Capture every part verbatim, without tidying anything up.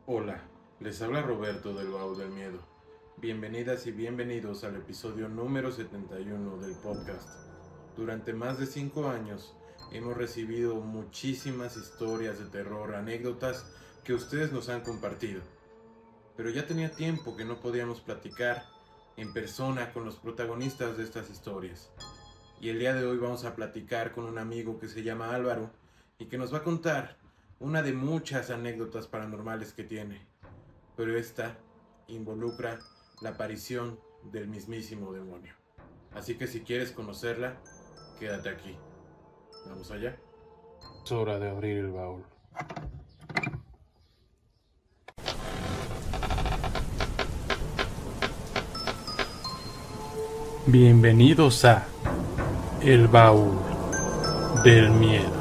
Hola, les habla Roberto del Baúl del Miedo. Bienvenidas y bienvenidos al episodio número setenta y uno del podcast. Durante más de cinco años hemos recibido muchísimas historias de terror, anécdotas que ustedes nos han compartido. Pero ya tenía tiempo que no podíamos platicar en persona con los protagonistas de estas historias. Y el día de hoy vamos a platicar con un amigo que se llama Álvaro y que nos va a contar una de muchas anécdotas paranormales que tiene, pero esta involucra la aparición del mismísimo demonio. Así que si quieres conocerla, quédate aquí. ¿Vamos allá? Es hora de abrir el baúl. Bienvenidos a El Baúl del Miedo.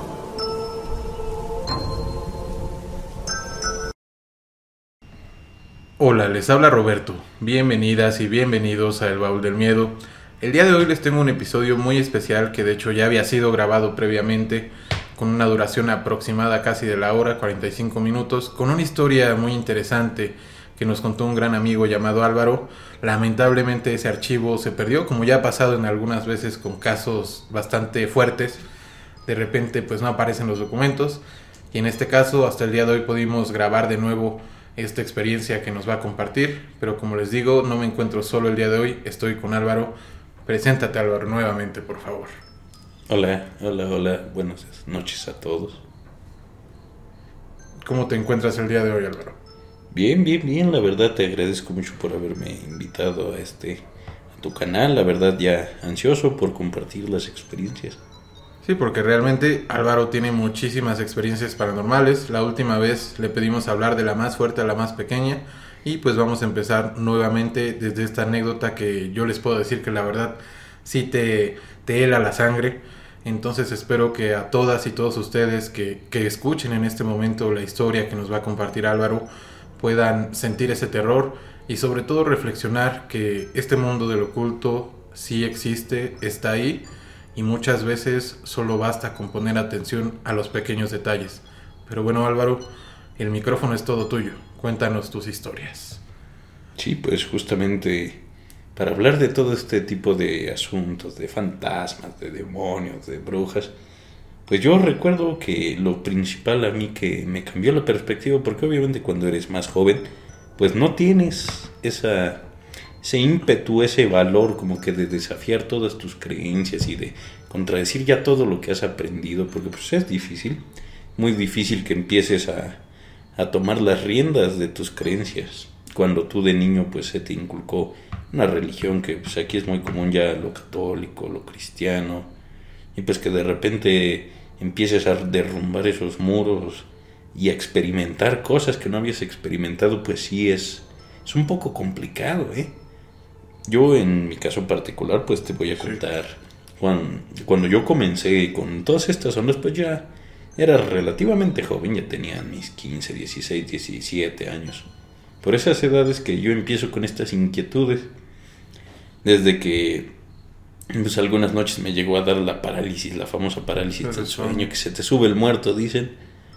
Hola, les habla Roberto. Bienvenidas y bienvenidos a El Baúl del Miedo. El día de hoy les tengo un episodio muy especial que de hecho ya había sido grabado previamente, con una duración aproximada casi de la hora, cuarenta y cinco minutos, con una historia muy interesante que nos contó un gran amigo llamado Álvaro. Lamentablemente ese archivo se perdió, como ya ha pasado en algunas veces con casos bastante fuertes. De repente pues no aparecen los documentos, y en este caso hasta el día de hoy pudimos grabar de nuevo esta experiencia que nos va a compartir. Pero como les digo, no me encuentro solo el día de hoy, estoy con Álvaro. Preséntate, Álvaro, nuevamente, por favor. Hola, hola, hola, buenas noches a todos. ¿Cómo te encuentras el día de hoy, Álvaro? Bien, bien, bien, la verdad te agradezco mucho por haberme invitado a este, a tu canal, la verdad ya ansioso por compartir las experiencias. Sí, porque realmente Álvaro tiene muchísimas experiencias paranormales. La última vez le pedimos hablar de la más fuerte a la más pequeña, y pues vamos a empezar nuevamente desde esta anécdota que yo les puedo decir que la verdad sí te, te hela la sangre. Entonces espero que a todas y todos ustedes que, que escuchen en este momento la historia que nos va a compartir Álvaro puedan sentir ese terror y sobre todo reflexionar que este mundo del oculto sí existe, está ahí, y muchas veces solo basta con poner atención a los pequeños detalles. Pero bueno, Álvaro, el micrófono es todo tuyo. Cuéntanos tus historias. Sí, pues justamente para hablar de todo este tipo de asuntos, de fantasmas, de demonios, de brujas, pues yo recuerdo que lo principal a mí que me cambió la perspectiva, porque obviamente cuando eres más joven, pues no tienes esa... ese ímpetu, ese valor como que de desafiar todas tus creencias y de contradecir ya todo lo que has aprendido, porque pues es difícil, muy difícil que empieces a, a tomar las riendas de tus creencias cuando tú de niño pues se te inculcó una religión que pues aquí es muy común ya, lo católico, lo cristiano, y pues que de repente empieces a derrumbar esos muros y a experimentar cosas que no habías experimentado, pues sí es, es un poco complicado, ¿eh? Yo en mi caso particular pues te voy a contar, sí. cuando, cuando yo comencé con todas estas ondas pues ya era relativamente joven, ya tenía mis quince, dieciséis, diecisiete años. Por esas edades que yo empiezo con estas inquietudes, desde que pues algunas noches me llegó a dar la parálisis, la famosa parálisis del sueño, que se te sube el muerto, dicen,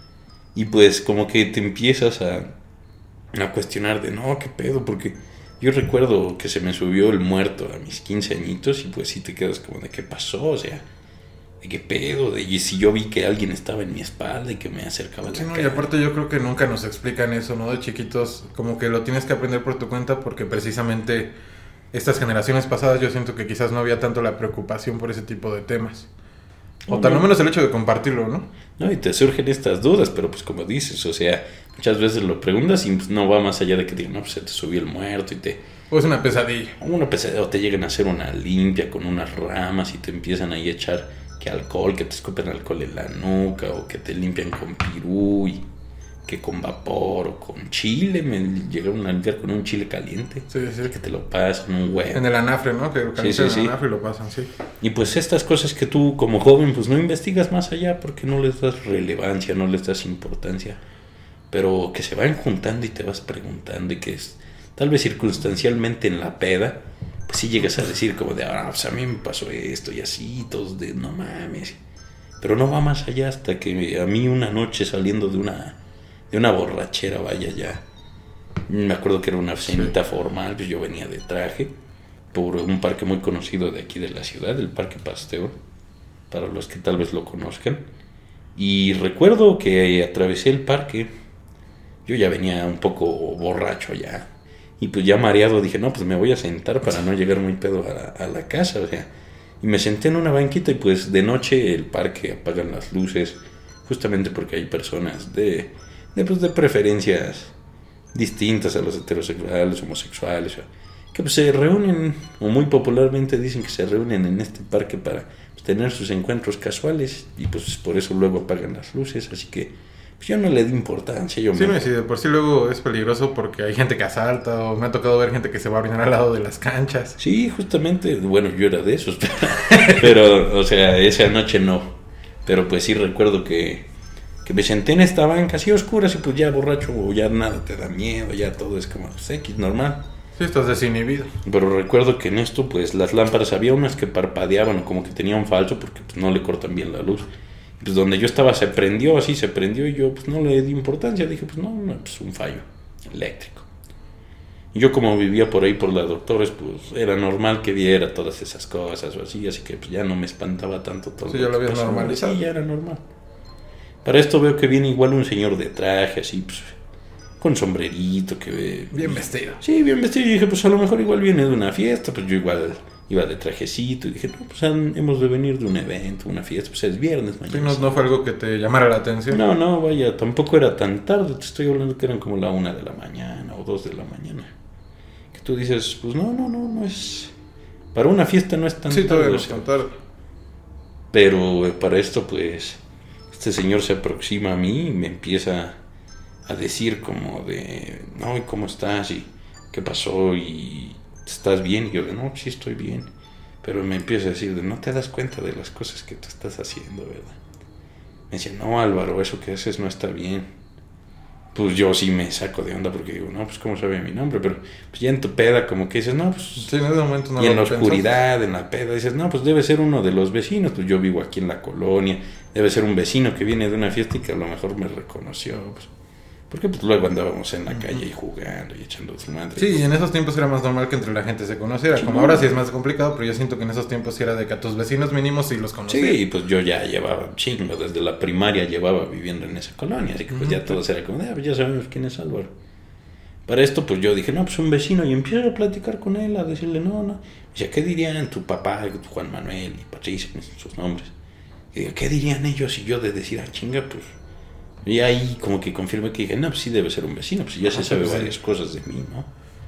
y pues como que te empiezas a, a cuestionar de no, qué pedo, porque... yo recuerdo que se me subió el muerto a mis quince añitos y pues sí te quedas como de qué pasó, o sea, de qué pedo, de y si yo vi que alguien estaba en mi espalda y que me acercaba a la sí, no, cara. Y aparte yo creo que nunca nos explican eso, ¿no? De chiquitos, como que lo tienes que aprender por tu cuenta, porque precisamente estas generaciones pasadas yo siento que quizás no había tanto la preocupación por ese tipo de temas. O no, tal no menos el hecho de compartirlo, ¿no? No, y te surgen estas dudas, pero pues como dices, o sea, muchas veces lo preguntas y pues no va más allá de que te digan, no, pues se te subió el muerto y te... o es una pesadilla. Una pesadilla, o te llegan a hacer una limpia con unas ramas y te empiezan ahí a echar que alcohol, que te escupen alcohol en la nuca, o que te limpian con pirú y que con vapor o con chile, me llegaron a limpiar con un chile caliente, sí, sí. que te lo pasan, un huevo. En el anafre, ¿no? Que sí, sí, en sí. el anafre y lo pasan, sí. Y pues estas cosas que tú como joven pues no investigas más allá porque no les das relevancia, no les das importancia, pero que se van juntando y te vas preguntando y que es tal vez circunstancialmente en la peda, pues sí llegas a decir como de, ah, pues a mí me pasó esto y así, todos de, no mames, pero no va más allá hasta que a mí una noche saliendo de una... de una borrachera, vaya, ya Me acuerdo que era una cenita sí. formal, pues yo venía de traje por un parque muy conocido de aquí de la ciudad, el Parque Pasteur, para los que tal vez lo conozcan. Y recuerdo que atravesé el parque, yo ya venía un poco borracho ya, y pues ya mareado dije, no, pues me voy a sentar para no llegar muy pedo a la, a la casa, o sea, y me senté en una banquita y pues de noche el parque apagan las luces, justamente porque hay personas de, de, pues, de preferencias distintas a los heterosexuales, homosexuales, que pues se reúnen, o muy popularmente dicen que se reúnen en este parque para pues, tener sus encuentros casuales, y pues por eso luego apagan las luces, así que pues, yo no le di importancia. Yo sí, me... no, sí, de por sí luego es peligroso porque hay gente que asalta, o me ha tocado ver gente que se va a orinar al lado de las canchas. Sí, justamente, bueno, yo era de esos, pero, pero o sea, esa noche no, pero pues sí recuerdo que que me senté en esta banca así oscura, así pues ya borracho, ya nada te da miedo, ya todo es como pues, X, normal. Sí, estás desinhibido. Pero recuerdo que en esto, pues las lámparas, había unas que parpadeaban o como que tenían falso porque pues, no le cortan bien la luz. Pues donde yo estaba se prendió, así se prendió y yo pues no le di importancia, dije pues no, no pues un fallo eléctrico. Y yo como vivía por ahí por la Doctores, pues era normal que viera todas esas cosas o así, así que pues ya no me espantaba tanto todo. Sí, ya lo habías normalizado. Sí, ya era normal. Para esto veo que viene igual un señor de traje, así, pues, con sombrerito, que... Bien vestido. Sí, bien vestido. Y dije, pues a lo mejor igual viene de una fiesta, pues yo igual iba de trajecito. Y dije, no, pues han, hemos de venir de un evento, una fiesta, pues es viernes mañana. Sí, no, no fue algo que te llamara la atención. No, no, vaya, tampoco era tan tarde. Te estoy hablando que eran como la una de la mañana o dos de la mañana. Que tú dices, pues no, no, no, no es... Para una fiesta no es tan sí, tarde. Sí, todavía no es tan tarde. Pero eh, para esto, pues... Este señor se aproxima a mí y me empieza a decir como de, no, ¿y cómo estás? ¿Y qué pasó? ¿Y estás bien? Y yo de, no, sí estoy bien. Pero me empieza a decir de, no te das cuenta de las cosas que tú estás haciendo, ¿verdad? Me decía, no, Álvaro, eso que haces no está bien. Pues yo sí me saco de onda porque digo, no, pues cómo sabe mi nombre, pero pues ya en tu peda como que dices, no, pues... Sí, en ese momento no y en la oscuridad, pensás. En la peda, dices, no, pues debe ser uno de los vecinos, pues yo vivo aquí en la colonia, debe ser un vecino que viene de una fiesta y que a lo mejor me reconoció, pues... Porque pues luego andábamos en la calle y jugando y echando su madre. Sí, y en esos tiempos era más normal que entre la gente se conociera. Sí, como ahora sí es más complicado, pero yo siento que en esos tiempos sí era de que a tus vecinos mínimos sí los conocías. Sí, pues yo ya llevaba chingo, desde la primaria llevaba viviendo en esa colonia, así que pues uh-huh. ya todos era como, ah, pues ya sabemos quién es Álvaro. Para esto pues yo dije, no, pues un vecino, y empiezo a platicar con él, a decirle, no, no. Y decía, ¿qué dirían tu papá, Juan Manuel y Patricia, sus nombres? Y digo, ¿qué dirían ellos? Y yo de decir, ah, chinga, pues... Y ahí como que confirmé que dije, no, pues sí debe ser un vecino, pues ya se sabe varias cosas de mí, ¿no?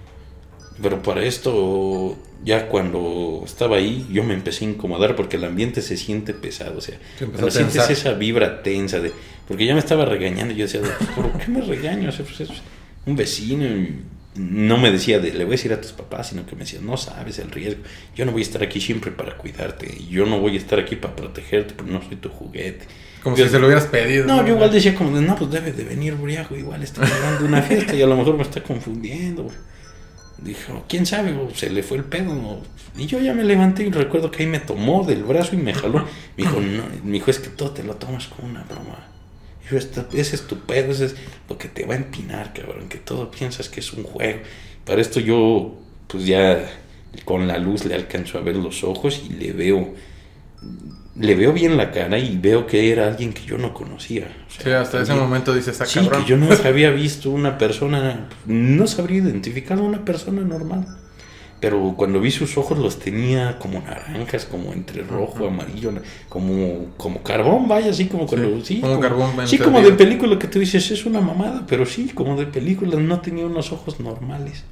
Pero para esto, ya cuando estaba ahí, yo me empecé a incomodar porque el ambiente se siente pesado, o sea, cuando sientes esa vibra tensa de... Porque ya me estaba regañando y yo decía, ¿por qué me regaño? O sea, pues es un vecino y no me decía de, le voy a decir a tus papás, sino que me decía, no sabes el riesgo, yo no voy a estar aquí siempre para cuidarte, y yo no voy a estar aquí para protegerte, porque no soy tu juguete. Como yo, si se lo hubieras pedido. No, ¿no? Yo igual decía como de, no, pues debe de venir briago, igual está hablando de una fiesta y a lo mejor me está confundiendo. Dijo, quién sabe, o se le fue el pedo, ¿no? Y yo ya me levanté y recuerdo que ahí me tomó del brazo y me jaló. Me dijo, no, me dijo, es que todo te lo tomas como una broma. Dijo, ese es tu pedo, ese es lo que te va a empinar, cabrón, que todo piensas que es un juego. Para esto yo, pues ya con la luz le alcanzo a ver los ojos y le veo... Le veo bien la cara y veo que era alguien que yo no conocía. O sea, sí, hasta también, ese momento dices, ah, sí, cabrón. Que yo no había visto una persona, no sabría identificar a una persona normal. Pero cuando vi sus ojos los tenía como naranjas, como entre rojo, uh-huh. amarillo, como, como carbón, vaya, así como cuando... Sí, sí, como, como carbón. Sí, como de película que tú dices, es una mamada, pero sí, como de película, no tenía unos ojos normales.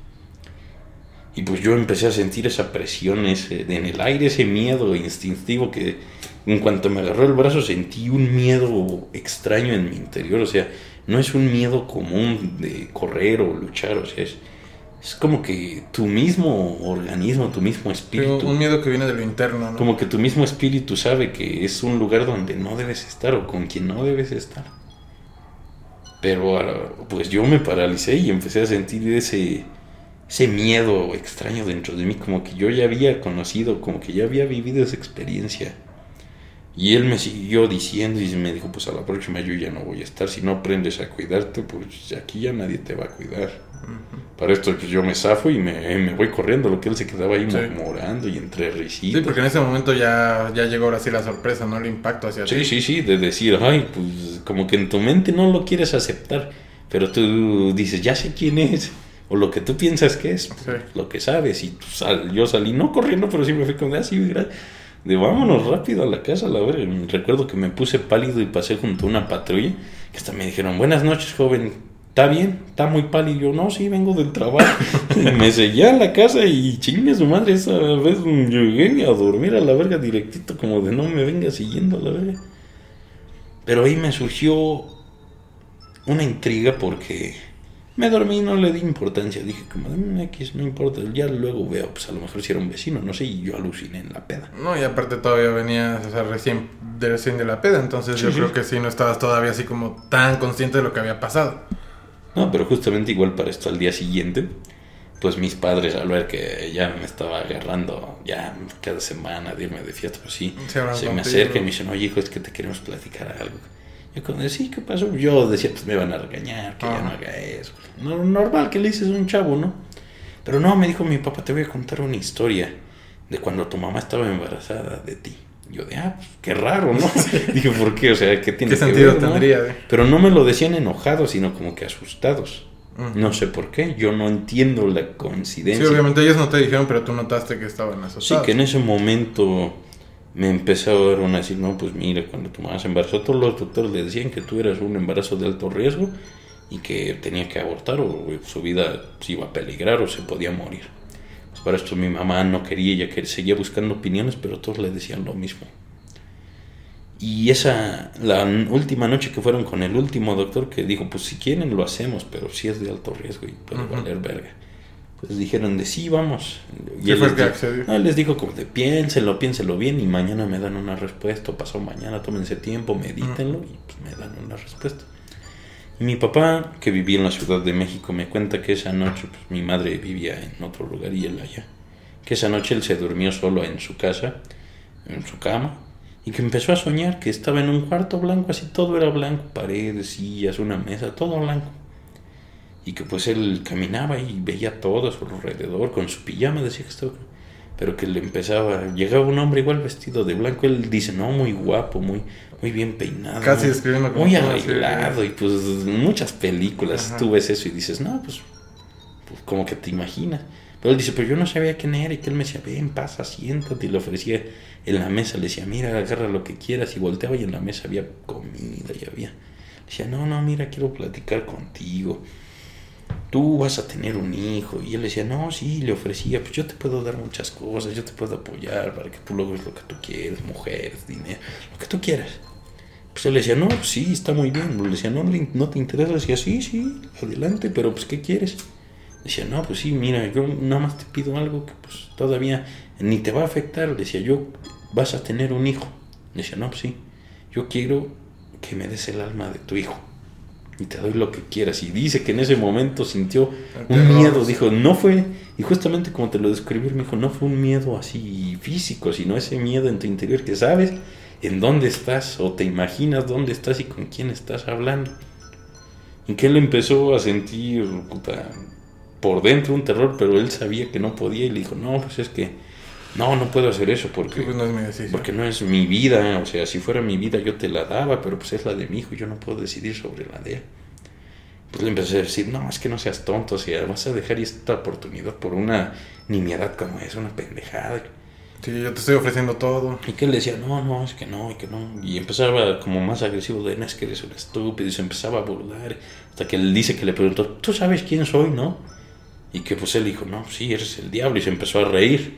Y pues yo empecé a sentir esa presión ese, en el aire, ese miedo instintivo que en cuanto me agarró el brazo sentí un miedo extraño en mi interior. O sea, no es un miedo común de correr o luchar, o sea, es, es como que tu mismo organismo, tu mismo espíritu... Pero un miedo que viene de lo interno, ¿no? Como que tu mismo espíritu sabe que es un lugar donde no debes estar o con quien no debes estar. Pero pues yo me paralicé y empecé a sentir ese... ese miedo extraño dentro de mí, como que yo ya había conocido, como que ya había vivido esa experiencia. Y él me siguió diciendo y me dijo, pues a la próxima yo ya no voy a estar. Si no aprendes a cuidarte, pues aquí ya nadie te va a cuidar. Uh-huh. Para esto pues yo me zafo y me, me voy corriendo. Lo que él se quedaba ahí sí. murmurando y entre risitas. Sí, porque en ese momento ya, ya llegó ahora sí la sorpresa, ¿no? El impacto hacia sí, ti. Sí, sí, sí, de decir, ay, pues como que en tu mente no lo quieres aceptar. Pero tú dices, ya sé quién es. O lo que tú piensas que es, sí. lo que sabes. Y pues, sal, yo salí, no corriendo, pero sí me fui como, ah, sí, gracias. De vámonos rápido a la casa, la verga. Recuerdo que me puse pálido y pasé junto a una patrulla. Que hasta me dijeron, buenas noches, joven. ¿Está bien? ¿Está muy pálido? Yo, no, sí, vengo del trabajo. Me seguía a la casa y chingue su madre. Esa vez llegué a dormir a la verga directito, como de no me venga siguiendo a la verga. Pero ahí me surgió una intriga porque me dormí y no le di importancia. Dije como, X, no importa, ya luego veo, pues a lo mejor si era un vecino, no sé, y yo aluciné en la peda. No, y aparte todavía venías, o sea, recién de, recién de la peda, entonces sí, yo sí. creo que sí, no estabas todavía así como tan consciente de lo que había pasado. No, pero justamente igual para esto al día siguiente, pues mis padres al ver que ya me estaba agarrando ya cada semana de irme de fiesta, pues sí, se, se me acerca y me dicen, oye hijo, es que te queremos platicar algo. Yo cuando decía, sí, ¿qué pasó? Yo decía, pues me van a regañar, que ah. ya no haga eso. No, normal que le dices a un chavo, ¿no? Pero no, me dijo mi papá, te voy a contar una historia de cuando tu mamá estaba embarazada de ti. Yo de, ah, pues qué raro, ¿no? Dije, ¿por qué? O sea, ¿qué tiene ¿Qué que sentido ver, tendría? ¿no? Pero no me lo decían enojados, sino como que asustados. Uh-huh. No sé por qué, yo no entiendo la coincidencia. Sí, obviamente ellos no te dijeron, pero tú notaste que estaban asustados. Sí, que en ese momento me empezaron a decir, no, pues mira, cuando tu mamá se embarazó, todos los doctores le decían que tú eras un embarazo de alto riesgo y que tenía que abortar o su vida se iba a peligrar o se podía morir. Pues para esto mi mamá no quería, ella que seguía buscando opiniones, pero todos le decían lo mismo. Y esa, la última noche que fueron con el último doctor que dijo, pues si quieren lo hacemos, pero sí es de alto riesgo y puede uh-huh. valer verga. Pues dijeron de sí, vamos. Y él les, dijo, no, les dijo como de piénsenlo, piénsenlo bien y mañana me dan una respuesta. O pasó mañana, tómense tiempo, medítenlo uh-huh. y pues me dan una respuesta. Y mi papá, que vivía en la Ciudad de México, me cuenta que esa noche, pues mi madre vivía en otro lugar y él allá. Que esa noche él se durmió solo en su casa, en su cama. Y que empezó a soñar que estaba en un cuarto blanco, así todo era blanco, paredes, sillas, una mesa, todo blanco. Y que pues él caminaba y veía todo a su alrededor, con su pijama, decía que estaba... Pero que le empezaba, llegaba un hombre igual vestido de blanco, él dice, no, muy guapo, muy, muy bien peinado. Casi escribiendo como muy arreglado, y pues muchas películas, ajá. Tú ves eso y dices, no, pues, pues como que te imaginas. Pero él dice, pero yo no sabía quién era, y que él me decía, ven, pasa, siéntate, y le ofrecía en la mesa, le decía, mira, agarra lo que quieras, y volteaba y en la mesa había comida, y había, le decía, no, no, mira, quiero platicar contigo, tú vas a tener un hijo, y él decía, no, sí, le ofrecía, pues yo te puedo dar muchas cosas, yo te puedo apoyar para que tú logres lo que tú quieres, mujeres, dinero, lo que tú quieras. Pues él le decía, no, pues sí, está muy bien, le decía, no, no te interesa, le decía, sí, sí, adelante, pero pues, ¿qué quieres? Decía, no, pues sí, mira, yo nada más te pido algo que pues todavía ni te va a afectar. Decía, yo, vas a tener un hijo. Decía, no, pues sí, yo quiero que me des el alma de tu hijo y te doy lo que quieras. Y dice que en ese momento sintió un miedo, dijo, no fue, y justamente como te lo describí, me dijo, no fue un miedo así físico, sino ese miedo en tu interior que sabes en dónde estás o te imaginas dónde estás y con quién estás hablando. Y que él empezó a sentir, puta, por dentro un terror, pero él sabía que no podía y le dijo, no, pues es que no, no puedo hacer eso porque, sí, pues no es mi decisión. Porque no es mi vida, o sea, si fuera mi vida yo te la daba, pero pues es la de mi hijo y yo no puedo decidir sobre la de él. Pues le empecé a decir, no, es que no seas tonto, o sea, vas a dejar esta oportunidad por una nimiedad como esa, una pendejada. Sí, yo te estoy ofreciendo todo. Y que él le decía, no, no, es que no, y que no. Y empezaba como más agresivo de, no, es que eres un estúpido, y se empezaba a burlar, hasta que él dice que le preguntó, ¿tú sabes quién soy, no? Y que pues él dijo, no, sí, eres el diablo, y se empezó a reír.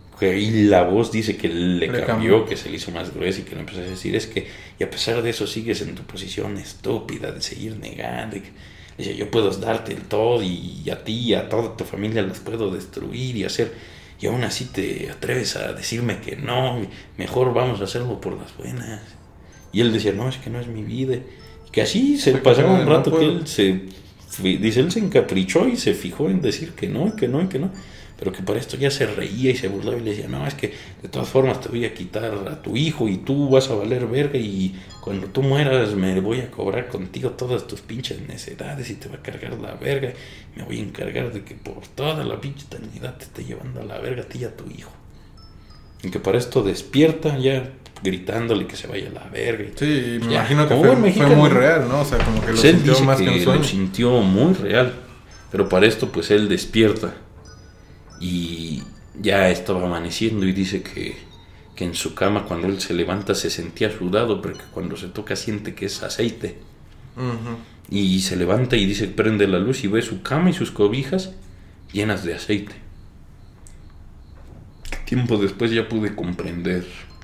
Y la voz dice que le, le cambió, cambió, que se le hizo más gruesa y que le empezó a decir, es que, y a pesar de eso sigues en tu posición estúpida de seguir negando. Y que, dice, yo puedo darte el todo y a ti y a toda tu familia los puedo destruir y hacer, y aún así te atreves a decirme que no, mejor vamos a hacerlo por las buenas. Y él decía, no, es que no es mi vida. Y que así se pasaba un rato, no que él se... dice, él se encaprichó y se fijó en decir que no, y que no, y que no. Pero que para esto ya se reía y se burlaba y le decía, no, es que de todas formas te voy a quitar a tu hijo y tú vas a valer verga y cuando tú mueras me voy a cobrar contigo todas tus pinches necedades y te va a cargar la verga. Me voy a encargar de que por toda la pinche eternidad te esté llevando a la verga a ti y a tu hijo. Y que para esto despierta ya gritándole que se vaya a la verga. Y sí, me ya, imagino que fue, fue muy real, ¿no? O sea, como que lo pues él sintió dice más que, que un sueño. Lo sintió muy real. Pero para esto pues él despierta. Y ya estaba amaneciendo y dice que, que en su cama cuando él se levanta se sentía sudado, pero que cuando se toca siente que es aceite. Uh-huh. Y se levanta y dice, prende la luz y ve su cama y sus cobijas llenas de aceite. Tiempo después ya pude comprender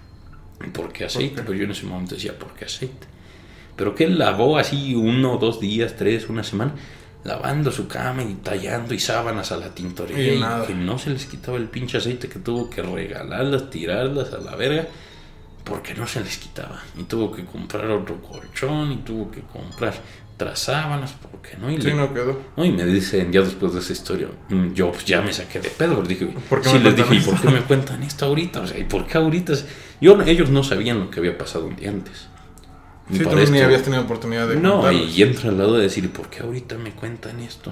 por qué aceite, ¿Por qué? Pero yo en ese momento decía, ¿por qué aceite? Pero que él lavó así uno, dos días, tres, una semana, lavando su cama y tallando y sábanas a la tintorería y, y que no se les quitaba el pinche aceite, que tuvo que regalarlas, tirarlas a la verga porque no se les quitaba y tuvo que comprar otro colchón y tuvo que comprar otras sábanas porque no y, sí, le, no quedó. No, y me dicen ya después de esa historia, yo pues ya me saqué de pedo, porque dije, ¿Por qué sí, les dije, esto? ¿y por qué me cuentan esto ahorita? O sea, ¿y por qué ahorita? Yo, ellos no sabían lo que había pasado un día antes. Sí, tú esto, ni habías tenido oportunidad de no, y, y entra al lado de decir, ¿por qué ahorita me cuentan esto?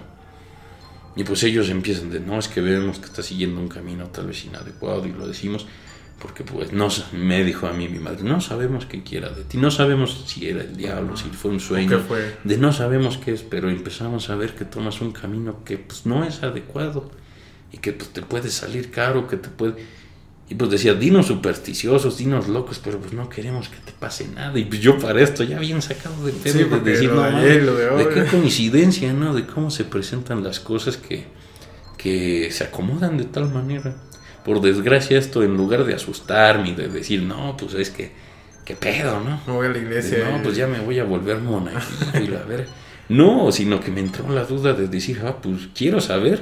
Y pues ellos empiezan de, no, es que vemos que está siguiendo un camino tal vez inadecuado y lo decimos porque pues no, me dijo a mí mi madre, no sabemos qué quiera de ti, no sabemos si era el diablo, si fue un sueño, ¿qué fue? De no sabemos qué es, pero empezamos a ver que tomas un camino que pues no es adecuado y que pues te puede salir caro, que te puede... Y pues decía, dinos supersticiosos, dinos locos, pero pues no queremos que te pase nada. Y pues yo para esto ya bien sacado de pedo, sí, de decir, lo no, de, man, ayer, lo de, de qué coincidencia, ¿no? De cómo se presentan las cosas que, que se acomodan de tal manera. Por desgracia esto, en lugar de asustarme y de decir, no, pues es que, qué pedo, ¿no? Me voy a la iglesia. De, no, pues ya me voy a volver monaguillo y la ver. No, sino que me entró la duda de decir, ah, pues quiero saber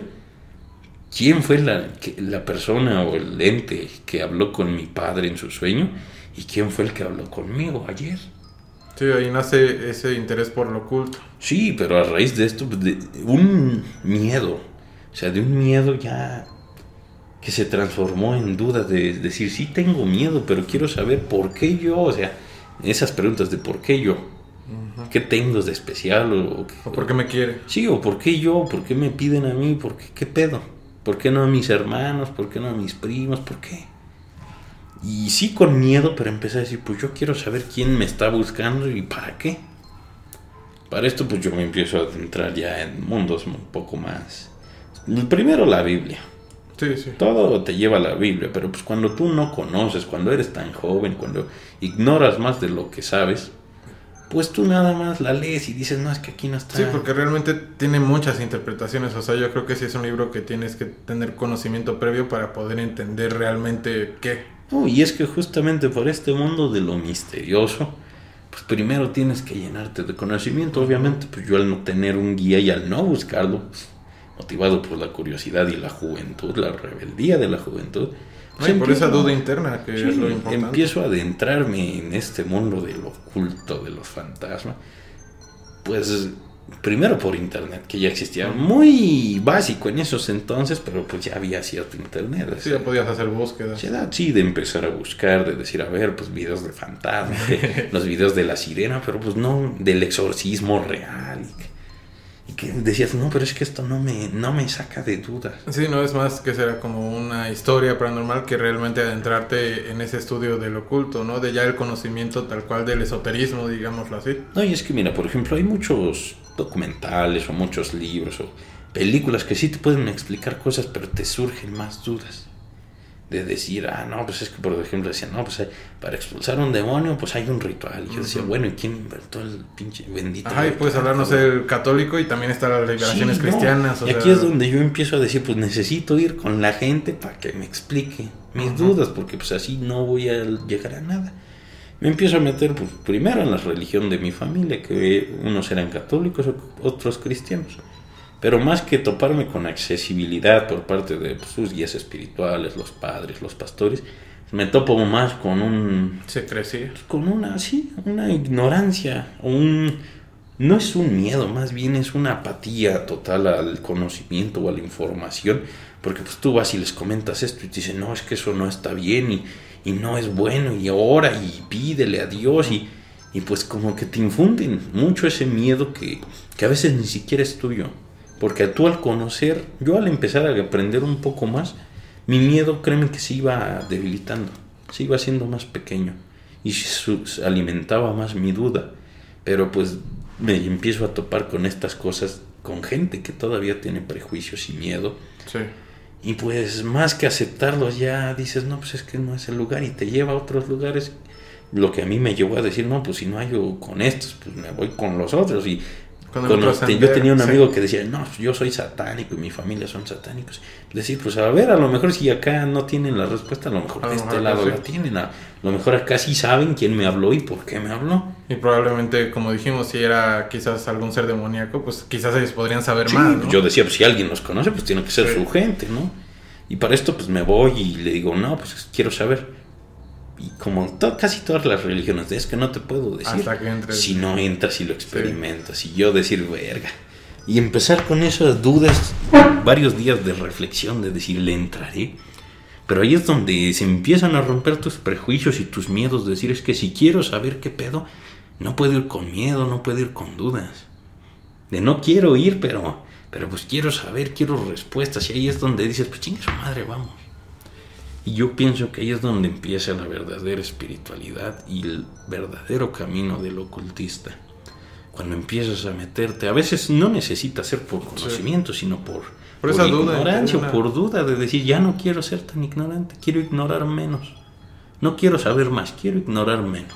quién fue la, la persona o el ente que habló con mi padre en su sueño y quién fue el que habló conmigo ayer. Sí, ahí nace ese interés por lo oculto. Sí, pero a raíz de esto, de un miedo, o sea, de un miedo ya que se transformó en duda de decir, sí tengo miedo, pero quiero saber por qué yo, o sea, esas preguntas de por qué yo, uh-huh. ¿Qué tengo de especial? O, o por qué me quiere. Sí, o por qué yo, por qué me piden a mí, por qué, qué pedo. ¿Por qué no a mis hermanos? ¿Por qué no a mis primos? ¿Por qué? Y sí con miedo, pero empecé a decir, pues yo quiero saber quién me está buscando y para qué. Para esto pues yo me empiezo a adentrar ya en mundos un poco más... Primero la Biblia. Sí, sí. Todo te lleva a la Biblia, pero pues cuando tú no conoces, cuando eres tan joven, cuando ignoras más de lo que sabes... pues tú nada más la lees y dices, no, es que aquí no está. Sí, porque realmente tiene muchas interpretaciones. O sea, yo creo que sí es un libro que tienes que tener conocimiento previo para poder entender realmente qué. No, y es que justamente por este mundo de lo misterioso, pues primero tienes que llenarte de conocimiento. Obviamente, pues yo al no tener un guía y al no buscarlo, pues, motivado por la curiosidad y la juventud, la rebeldía de la juventud, pues sí, por esa duda interna que sí, es lo importante. Empiezo a adentrarme en este mundo del oculto, de los fantasmas, pues primero por internet, que ya existía, muy básico en esos entonces, pero pues ya había cierto internet. Sí, ya podías hacer búsquedas. Sí, de empezar a buscar, de decir, a ver, pues videos de fantasmas, los videos de la sirena, pero pues no del exorcismo real. Y que decías, no, pero es que esto no me, no me saca de dudas. Sí, no es más que será como una historia paranormal que realmente adentrarte en ese estudio del oculto, ¿no? De ya el conocimiento tal cual del esoterismo, digámoslo así. No, y es que mira, por ejemplo, hay muchos documentales o muchos libros o películas que sí te pueden explicar cosas, pero te surgen más dudas. De decir, ah, no, pues es que por ejemplo decían, no, pues para expulsar un demonio, pues hay un ritual. Y yo decía, bueno, ¿y quién inventó el pinche bendito? Ajá, y puedes hablar, no sé, el católico y también están las liberaciones sí, cristianas. No. O y aquí sea... es donde yo empiezo a decir, pues necesito ir con la gente para que me explique mis uh-huh. dudas, porque pues así no voy a llegar a nada. Me empiezo a meter, pues primero en la religión de mi familia, que unos eran católicos, otros cristianos. Pero más que toparme con accesibilidad por parte de pues, sus guías espirituales, los padres, los pastores, me topo más con un... Se crecía. Con una, sí, una ignorancia, un no es un miedo, más bien es una apatía total al conocimiento o a la información, porque pues tú vas y les comentas esto y te dicen, no, es que eso no está bien y, y no es bueno, y ora y pídele a Dios, y, y pues como que te infunden mucho ese miedo que, que a veces ni siquiera es tuyo, porque tú al conocer, yo al empezar a aprender un poco más, mi miedo, créeme que se iba debilitando, se iba haciendo más pequeño y se alimentaba más mi duda, pero pues me empiezo a topar con estas cosas, con gente que todavía tiene prejuicios y miedo. Sí. Y pues más que aceptarlos ya dices, no, pues es que no es el lugar, y te lleva a otros lugares. Lo que a mí me llevó a decir, no, pues si no hallo con estos, pues me voy con los otros. Y con con los, yo tenía un amigo sí. que decía, no, yo soy satánico y mi familia son satánicos. Decir, pues a ver, a lo mejor si acá no tienen la respuesta, a lo mejor a de lo este lado sí. la tienen. A lo mejor acá sí saben quién me habló y por qué me habló. Y probablemente, como dijimos, si era quizás algún ser demoníaco, pues quizás ellos podrían saber sí, más, ¿no? Yo decía, pues si alguien los conoce, pues tiene que ser sí. su gente, ¿no? Y para esto pues me voy y le digo, no, pues quiero saber. Y como to- casi todas las religiones, es que no te puedo decir hasta que entres. Si no entras y lo experimentas. Sí. Y yo decir, verga. Y empezar con esas dudas, varios días de reflexión, de decir, le entraré. Pero ahí es donde se empiezan a romper tus prejuicios y tus miedos. Decir, es que si quiero saber qué pedo, no puedo ir con miedo, no puedo ir con dudas. De no quiero ir, pero, pero pues quiero saber, quiero respuestas. Y ahí es donde dices, pues chingue su madre, vamos. Y yo pienso que ahí es donde empieza la verdadera espiritualidad y el verdadero camino del ocultista. Cuando empiezas a meterte, a veces no necesitas ser por conocimiento, sí. sino por, por, esa por duda, ignorancia una... o por duda de decir, ya no quiero ser tan ignorante, quiero ignorar menos. No quiero saber más, quiero ignorar menos.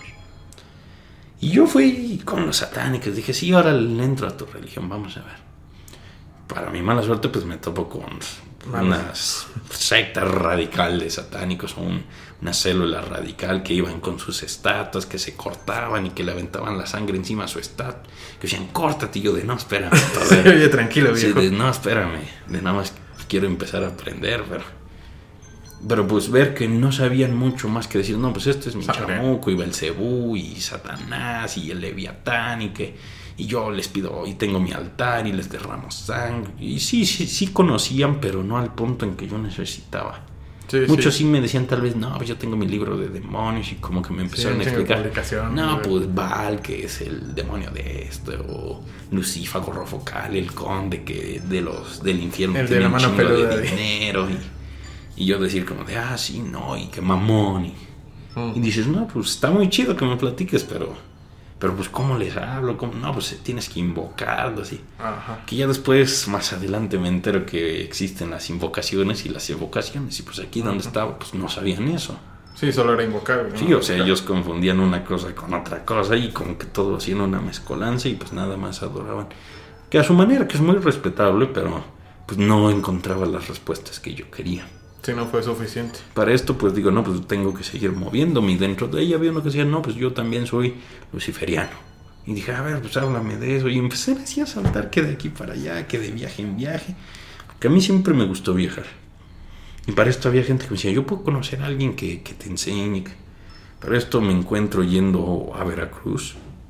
Y yo fui con los satánicos, dije, sí, ahora le entro a tu religión, vamos a ver. Para mi mala suerte, pues me topo con unas sectas radicales satánicos, o un, una célula radical que iban con sus estatuas, que se cortaban y que le aventaban la sangre encima a su estatua, que decían, córtate, y yo de no, espérame. Sí, oye, tranquilo, viejo. Sí, de no, espérame, de nada más quiero empezar a aprender, pero, pero pues ver que no sabían mucho más que decir, no, pues este es mi chamuco, y Belcebú, y Satanás, y el Leviatán, y que... Y yo les pido, y tengo mi altar, y les derramo sangre. Y sí, sí, sí conocían, pero no al punto en que yo necesitaba. Sí, Muchos sí. sí me decían tal vez, no, pues yo tengo mi libro de demonios, y como que me empezaron sí, a explicar. No, pues Baal, que es el demonio de esto, o Lucifer, Gorrofocal, el conde que de los del infierno el tiene de la mano un chingo de dinero. Y, y yo decir como de, ah, sí, no, y que mamón. Y, mm. y dices, no, pues está muy chido que me platiques, pero... Pero pues ¿cómo les hablo? ¿Cómo? No, pues tienes que invocarlos y Ajá. Que ya después, más adelante me entero que existen las invocaciones y las evocaciones. Y pues aquí Ajá. donde estaba, pues no sabían eso. Sí, solo era invocar, ¿no? Sí, o sea, ellos confundían una cosa con otra cosa y como que todo hacían una mezcolanza y pues nada más adoraban. Que a su manera, que es muy respetable, pero pues no encontraba las respuestas que yo quería. Sí, no fue suficiente. Para esto, pues digo, no, pues tengo que seguir moviéndome. Y dentro de ella había uno que decía, no, pues yo también soy luciferiano. Y dije, a ver, pues háblame de eso. Y empecé así a saltar que de aquí para allá, que de viaje en viaje. Porque a mí siempre me gustó viajar. Y para esto había gente que me decía, yo puedo conocer a alguien que, que te enseñe. Para esto me encuentro yendo a Veracruz.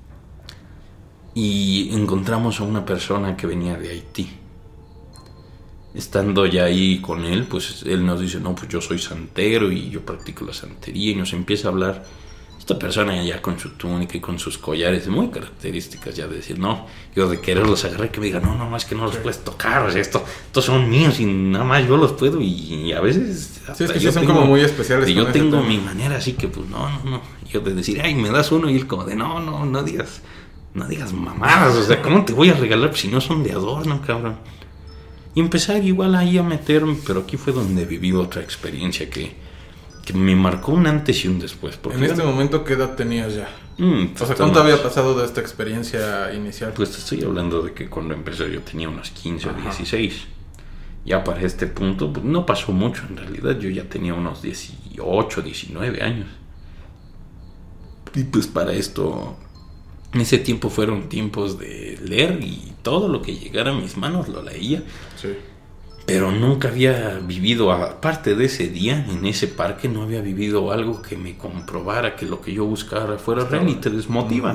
Y encontramos a una persona que venía de Haití. Estando ya ahí con él, pues él nos dice, no, pues yo soy santero y yo practico la santería, y nos empieza a hablar esta persona ya con su túnica y con sus collares muy características, ya de decir, no, yo de quererlos agarrar, que me diga, no, no, más que no los sí. puedes tocar, o sea, esto, estos son míos y nada más yo los puedo, y, y a veces... Sí, es que sí son tengo, como muy especiales. Y yo tengo mi manera, así que pues no, no, no, yo de decir, ay, me das uno, y él como de, no, no, no digas, no digas mamadas, o sea, ¿cómo te voy a regalar si no son de adorno, cabrón? Y empezar igual ahí a meterme, pero aquí fue donde viví otra experiencia que, que me marcó un antes y un después. En este era... momento, ¿qué edad tenías ya? Mm, o sea, ¿cuánto había pasado de esta experiencia inicial? Pues te estoy hablando de que cuando empecé yo tenía unos quince Ajá. o dieciséis. Ya para este punto, pues no pasó mucho en realidad. Yo ya tenía unos dieciocho, diecinueve años. Y pues para esto... En ese tiempo fueron tiempos de leer y todo lo que llegara a mis manos lo leía. Sí. Pero nunca había vivido, aparte de ese día, en ese parque, no había vivido algo que me comprobara que lo que yo buscara fuera real y te desmotiva.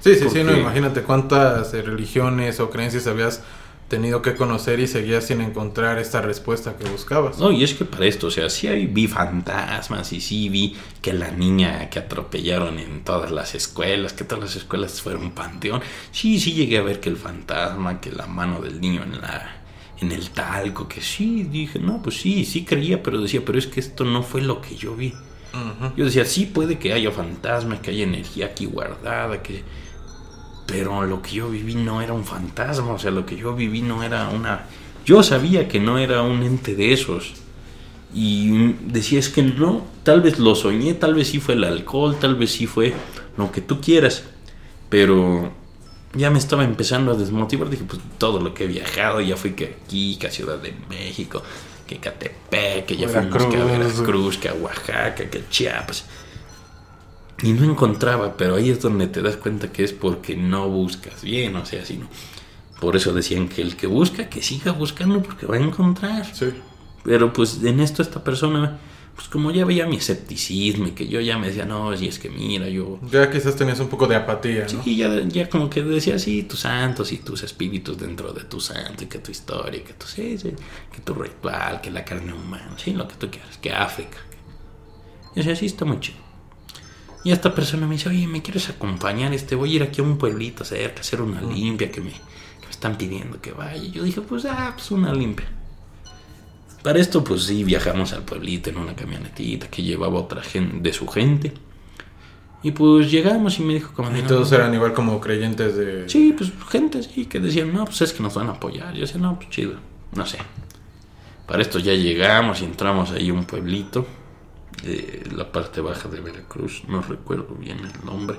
Sí, sí, Porque... sí, no, imagínate cuántas eh, religiones o creencias habías tenido que conocer y seguías sin encontrar esta respuesta que buscabas. No, y es que para esto, o sea, sí hay, vi fantasmas y sí vi que la niña que atropellaron en todas las escuelas, que todas las escuelas fueron un panteón. Sí, sí llegué a ver que el fantasma, que la mano del niño en la en el talco, que sí, dije, no, pues sí, sí creía, pero decía, pero es que esto no fue lo que yo vi. Uh-huh. Yo decía, sí puede que haya fantasmas, que haya energía aquí guardada, que... pero lo que yo viví no era un fantasma, o sea, lo que yo viví no era una... Yo sabía que no era un ente de esos. Y decía, es que no, tal vez lo soñé, tal vez sí fue el alcohol, tal vez sí fue lo que tú quieras. Pero ya me estaba empezando a desmotivar. Dije, pues todo lo que he viajado, ya fui que aquí, que a Ciudad de México, que Catepec, que ya fuimos que a Veracruz, que a Oaxaca, que a Chiapas. Y no encontraba, pero ahí es donde te das cuenta que es porque no buscas bien, o sea, sino por eso decían que el que busca, que siga buscando porque va a encontrar. Sí. Pero pues en esto esta persona, pues como ya veía mi escepticismo y que yo ya me decía, no, y es que mira, yo... Ya quizás tenías un poco de apatía, ¿no? Sí, ya, ya como que decía, sí, tus santos y tus espíritus dentro de tu santo y que tu historia, que tu, sí, sí, que tu ritual, que la carne humana, sí, lo que tú quieras, que África. Y decía, sí, está muy chido. Y esta persona me dice, oye, ¿me quieres acompañar? Este, voy a ir aquí a un pueblito cerca, a hacer una limpia que me, que me están pidiendo que vaya. Y yo dije, pues, ah, pues una limpia. Para esto, pues sí, viajamos al pueblito en una camionetita que llevaba otra gente, de su gente. Y pues llegamos y me dijo... como ¿Y todos no, eran igual como creyentes de...? Sí, pues gente, sí, que decían, no, pues es que nos van a apoyar. Yo decía, no, pues chido, no sé. Para esto ya llegamos y entramos ahí a un pueblito. De la parte baja de Veracruz, no recuerdo bien el nombre,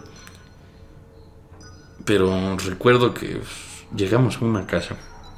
pero recuerdo que llegamos a una casa,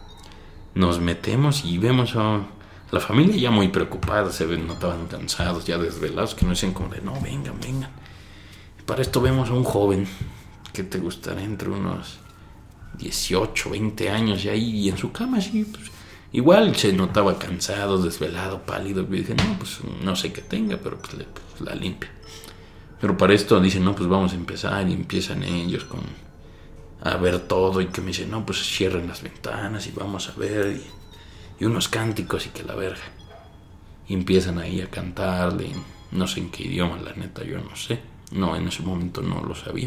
nos metemos y vemos a la familia ya muy preocupada, se ven, notaban cansados, ya desvelados, que nos dicen como de no, vengan, vengan. Y para esto vemos a un joven que te gustará entre unos dieciocho, veinte años y ahí en su cama así, pues igual se notaba cansado, desvelado, pálido. Y dije, no, pues no sé qué tenga, pero pues, le, pues la limpia. Pero para esto dicen, no, pues vamos a empezar. Y empiezan ellos con a ver todo. Y que me dicen, no, pues cierren las ventanas y vamos a ver. Y, y unos cánticos y que la verga. Y empiezan ahí a cantarle. No sé en qué idioma, la neta, yo no sé. No, en ese momento no lo sabía.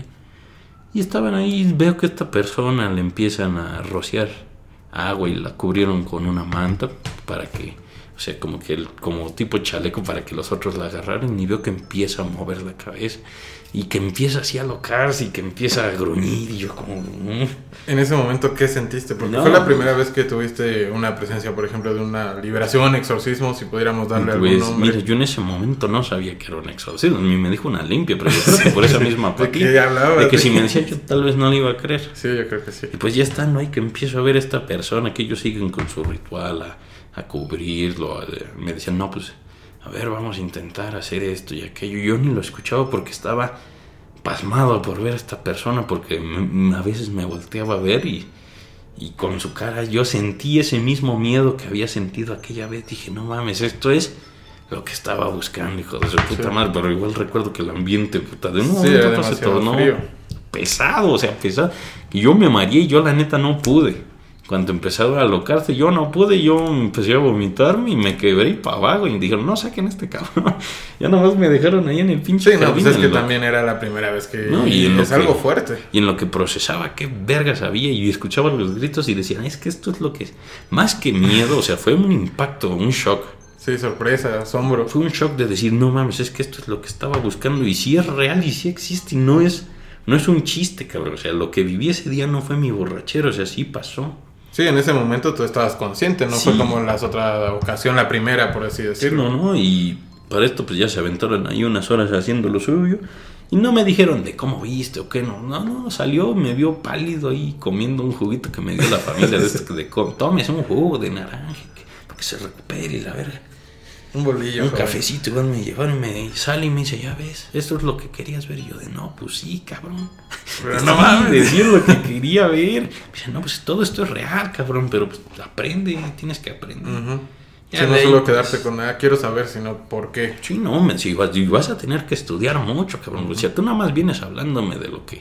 Y estaban ahí, veo que esta persona le empiezan a rociar agua y la cubrieron con una manta para que, o sea, como que el, como tipo chaleco para que los otros la agarraran. Y veo que empieza a mover la cabeza y que empieza así a alocarse y que empieza a gruñir y yo como... Mm. En ese momento, ¿qué sentiste? Porque no, fue la primera vez que tuviste una presencia, por ejemplo, de una liberación, exorcismo, si pudiéramos darle pues, algún nombre. Mira, yo en ese momento no sabía que era un exorcismo, a mí me dijo una limpia, pero yo creo que por esa misma apatía, de, hablaba, de que si me decía yo tal vez no le iba a creer. Sí, yo creo que sí. Y pues ya estando ahí que empiezo a ver a esta persona, que ellos siguen con su ritual a, a cubrirlo, a, me decían, no, pues, a ver, vamos a intentar hacer esto y aquello. Yo ni lo escuchaba porque estaba pasmado por ver a esta persona, porque me, a veces me volteaba a ver y, y con su cara yo sentí ese mismo miedo que había sentido aquella vez. Dije, no mames, esto es lo que estaba buscando, hijo de su puta sí. madre. Pero igual recuerdo que el ambiente, puta, de un momento sí, se tornó pesado, o sea, pesado. Y yo me mareé y yo la neta no pude. Cuando empezaba a alocarse, yo no pude, yo empecé a vomitarme y me quebré para abajo. Y dijeron, no, saquen a este cabrón. Ya nomás me dejaron ahí en el pinche sí, no, pues es que también era la primera vez que... No, y es que, algo fuerte. Y en lo que procesaba, qué vergas había. Y escuchaba los gritos y decían, es que esto es lo que es. Más que miedo, o sea, fue un impacto, un shock. Sí, sorpresa, asombro. Fue un shock de decir, no mames, es que esto es lo que estaba buscando. Y sí es real y sí existe y no es, no es un chiste, cabrón. O sea, lo que viví ese día no fue mi borrachero, o sea, sí pasó. Sí, en ese momento tú estabas consciente, no sí. fue como en la otra ocasión, la primera, por así decirlo. Sí, no, no, y para esto pues ya se aventaron ahí unas horas haciendo lo suyo y no me dijeron de cómo viste o qué, no, no, no, salió, me vio pálido ahí comiendo un juguito que me dio la familia de este, de, tomes un jugo de naranja que, para que se recupere y la verga. Un bolillo. Un joven. cafecito, igual me llevaron y me sale y me dice, ya ves, esto es lo que querías ver. Y yo de, no, pues sí, cabrón. Pero no mames. Decir lo que quería ver. Me dice, no, pues todo esto es real, cabrón, pero pues aprende, tienes que aprender. Uh-huh. Ya sí, no solo quedarte pues, con nada, quiero saber, sino por qué. Sí, no, me, si vas, vas a tener que estudiar mucho, cabrón. Uh-huh. O sea, tú nada más vienes hablándome de lo que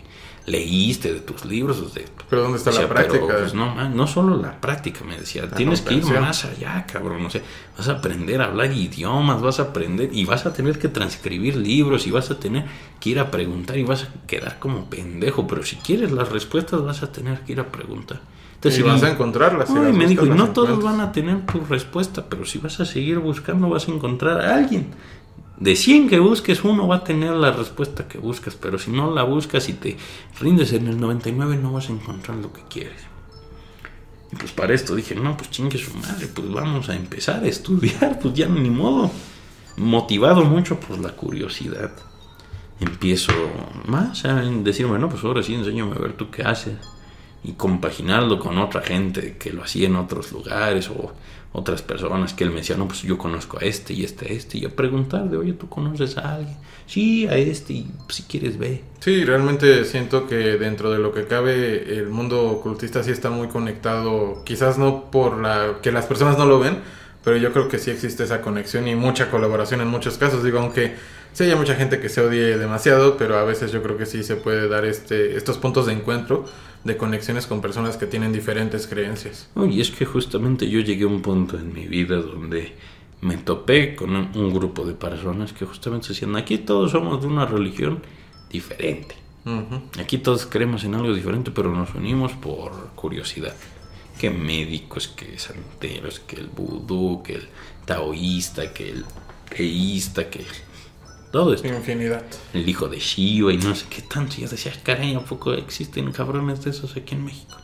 leíste de tus libros. De, pero ¿dónde está o sea, la práctica? Pero, pues, no, man, no solo la práctica, me decía, la tienes que ir más allá, cabrón. O sea, vas a aprender a hablar idiomas, vas a aprender y vas a tener que transcribir libros y vas a tener que ir a preguntar y vas a quedar como pendejo. Pero si quieres las respuestas, vas a tener que ir a preguntar. Entonces, y si vas a encontrarlas. No, y me dijo, y no todos van a tener tu respuesta, pero si vas a seguir buscando, vas a encontrar a alguien. De cien que busques, uno va a tener la respuesta que buscas, pero si no la buscas y te rindes en el noventa y nueve, no vas a encontrar lo que quieres. Y pues para esto dije, no, pues chingue su madre, pues vamos a empezar a estudiar, pues ya ni modo. Motivado mucho por la curiosidad. Empiezo más a decirme, no, pues ahora sí, enséñame a ver tú qué haces. Y compaginarlo con otra gente que lo hacía en otros lugares o otras personas que él me decía, no, pues yo conozco a este y este, a este, y a preguntar de, oye, ¿tú conoces a alguien? Sí, a este, y si quieres ve. Sí, realmente siento que dentro de lo que cabe el mundo ocultista sí está muy conectado, quizás no por la que las personas no lo ven, pero yo creo que sí existe esa conexión y mucha colaboración en muchos casos, digo, aunque sí hay mucha gente que se odie demasiado, pero a veces yo creo que sí se puede dar este estos puntos de encuentro, de conexiones con personas que tienen diferentes creencias. Oh, y es que justamente yo llegué a un punto en mi vida donde me topé con un, un grupo de personas que justamente decían, aquí todos somos de una religión diferente. Uh-huh. Aquí todos creemos en algo diferente, pero nos unimos por curiosidad. Que médicos, que santeros, que el vudú, que el taoísta, que el teísta, que todo esto. Infinidad. El hijo de Shiva y no sé qué tanto. Y yo decía, caray, ¿a poco existen cabrones de esos aquí en México?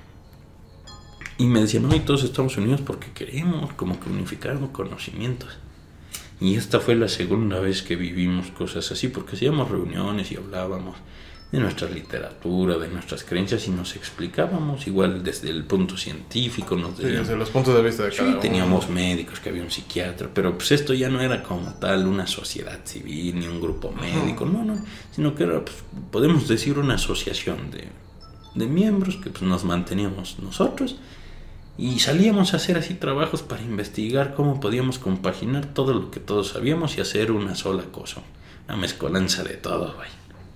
Y me decían, no, y todos estamos unidos porque queremos como que unificar los conocimientos. Y esta fue la segunda vez que vivimos cosas así, porque hacíamos reuniones y hablábamos de nuestra literatura, de nuestras creencias y nos explicábamos igual desde el punto científico. Nos sí, desde los puntos de vista de cada sí, uno. Teníamos médicos, que había un psiquiatra, pero pues esto ya no era como tal una sociedad civil ni un grupo médico, uh-huh. no, no, sino que era, pues, podemos decir una asociación de, de miembros que pues nos manteníamos nosotros y salíamos a hacer así trabajos para investigar cómo podíamos compaginar todo lo que todos sabíamos y hacer una sola cosa, una mezcolanza de todo, vaya.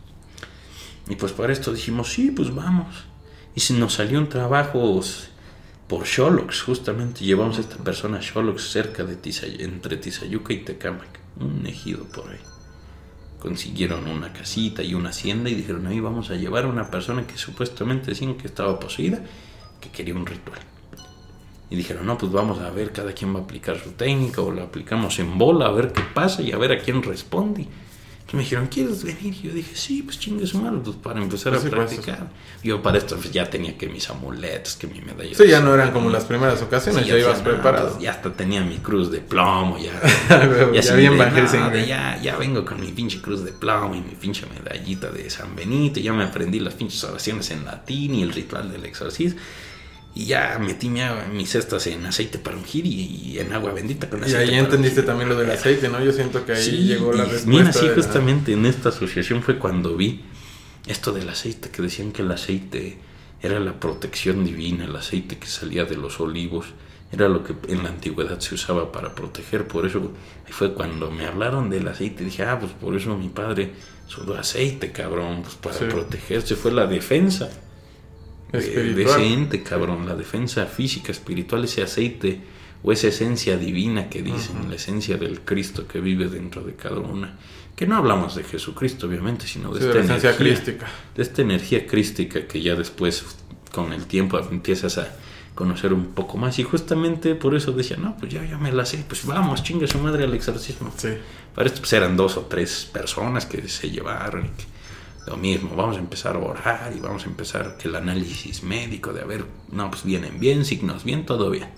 Y pues para esto dijimos, sí, pues vamos. Y se nos salió un trabajo por Xolox, justamente llevamos a esta persona a Xolox cerca de Tizay- entre Tizayuca y Tecámac, un ejido por ahí. Consiguieron una casita y una hacienda y dijeron, ahí vamos a llevar a una persona que supuestamente decían que estaba poseída, que quería un ritual. Y dijeron, no, pues vamos a ver, cada quien va a aplicar su técnica o la aplicamos en bola, a ver qué pasa y a ver a quién responde. Me dijeron, ¿quieres venir? Y yo dije, sí, pues chingue su madre, pues para empezar pues a sí, practicar. Pues. Yo para esto pues, ya tenía que mis amuletos, que mi medalla. Sí, ya no eran como las primeras ocasiones, sí, ya, ya ibas preparado. No, pues, ya hasta tenía mi cruz de plomo, ya. ya ya bien bajé no, ya, ya vengo con mi pinche cruz de plomo y mi pinche medallita de San Benito. Ya me aprendí las pinches oraciones en latín y el ritual del exorcismo. Y ya metí mi, mis cestas en aceite para ungir y, y en agua bendita con aceite. Y ahí entendiste también lo del aceite, ¿no? Yo siento que ahí sí, llegó la respuesta. Mira, sí, justamente la... en esta asociación fue cuando vi esto del aceite, que decían que el aceite era la protección divina, el aceite que salía de los olivos, era lo que en la antigüedad se usaba para proteger. Por eso ahí fue cuando me hablaron del aceite. Dije, ah, pues por eso mi padre sudó aceite, cabrón, pues para sí. protegerse. Fue la defensa. De, de ese ente, cabrón, la defensa física, espiritual, ese aceite o esa esencia divina que dicen, uh-huh. la esencia del Cristo que vive dentro de cada una. Que no hablamos de Jesucristo, obviamente, sino de, sí, esta, de energía, crística. de esta energía crística que ya después, con el tiempo, empiezas a conocer un poco más. Y justamente por eso decía, no, pues ya, ya me la sé, pues vamos, chingue su madre al exorcismo. Sí. Para esto pues eran dos o tres personas que se llevaron y que lo mismo, vamos a empezar a orar y vamos a empezar que el análisis médico de a ver, no, pues vienen bien, signos bien, todo bien.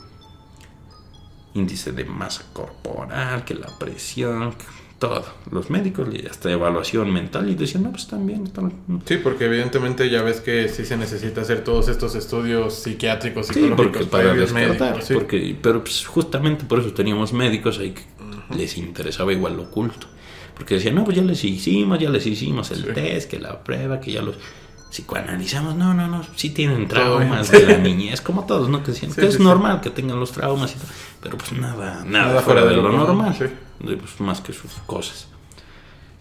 Índice de masa corporal, que la presión, que todo. Los médicos, hasta evaluación mental y decían, no, pues están bien, están... Sí, porque evidentemente ya ves que sí se necesita hacer todos estos estudios psiquiátricos, psicológicos, sí, porque para descartar, médicos, sí. porque, pero pues, justamente por eso teníamos médicos ahí que uh-huh. les interesaba igual lo oculto. Porque decían, no, pues ya les hicimos, ya les hicimos el sí. test, que la prueba, que ya los psicoanalizamos. No, no, no, sí tienen traumas de la niñez, como todos, ¿no? Que decían sí, que sí, es sí. normal que tengan los traumas y todo, pero pues nada, nada, nada fuera, fuera de, de lo normal, sí. de, pues, más que sus cosas.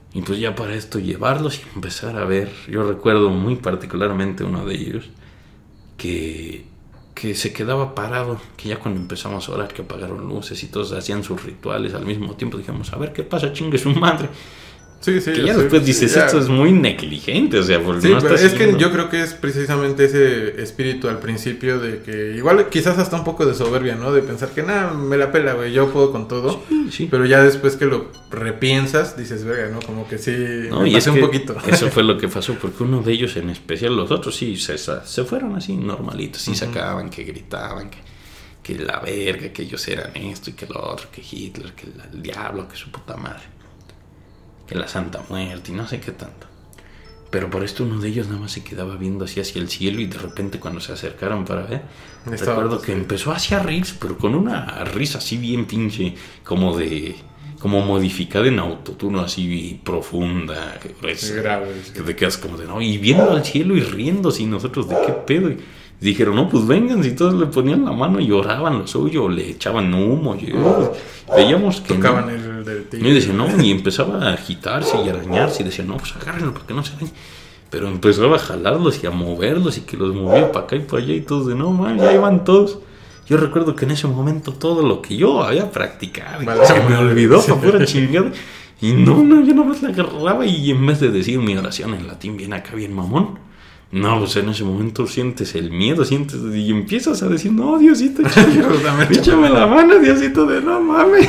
Y pues ya para esto llevarlos y empezar a ver. Yo recuerdo muy particularmente uno de ellos que, que se quedaba parado, que ya cuando empezamos a orar, que apagaron luces y todos hacían sus rituales al mismo tiempo, dijimos, a ver qué pasa, chingue su madre. Sí, sí, que ya sí, después sí, dices, ya. esto es muy negligente, o sea, porque sí, no pero estás es que siguiendo. yo creo que es precisamente ese espíritu al principio de que igual quizás hasta un poco de soberbia, ¿no? De pensar que nada, me la pela, güey, yo puedo con todo. Sí, sí. Pero ya después que lo repiensas, dices, verga, ¿no? Como que sí, No, me y es pasé un que poquito. eso fue lo que pasó, porque uno de ellos en especial, los otros sí, se, se fueron así normalitos, sí Uh-huh. sacaban, que gritaban, que, que la verga, que ellos eran esto y que lo otro, que Hitler, que la- el diablo, que su puta madre, que la Santa Muerte y no sé qué tanto. Pero por esto uno de ellos nada más se quedaba viendo así hacia el cielo y de repente cuando se acercaron para ver, Estaba recuerdo pues, que sí. empezó así a reírse, pero con una risa así bien pinche, como de, como modificada en autotune, así profunda, gruesa, Grave, sí. que te quedas como de no, y viendo al cielo y riéndose y nosotros de qué pedo. Y dijeron, no, pues vengan, si todos le ponían la mano y lloraban lo suyo, o le echaban humo, y, oh, veíamos que Tocaban no. el del Y tigre. decía, no, y empezaba a agitarse y arañarse y decía, no, pues agárrenlo para que no se dañe. Pero empezaba a jalarlos y a moverlos y que los movía para acá y para allá y todos de, no, man, ya iban todos. Yo recuerdo que en ese momento todo lo que yo había practicado Vale, se me madre. olvidó para pura chingada. Y no, no, yo nomás la agarraba y en vez de decir mi oración en latín bien acá, bien mamón, no, pues en ese momento sientes el miedo, sientes y empiezas a decir, no, Diosito, échame, échame la mano, Diosito, de no mames.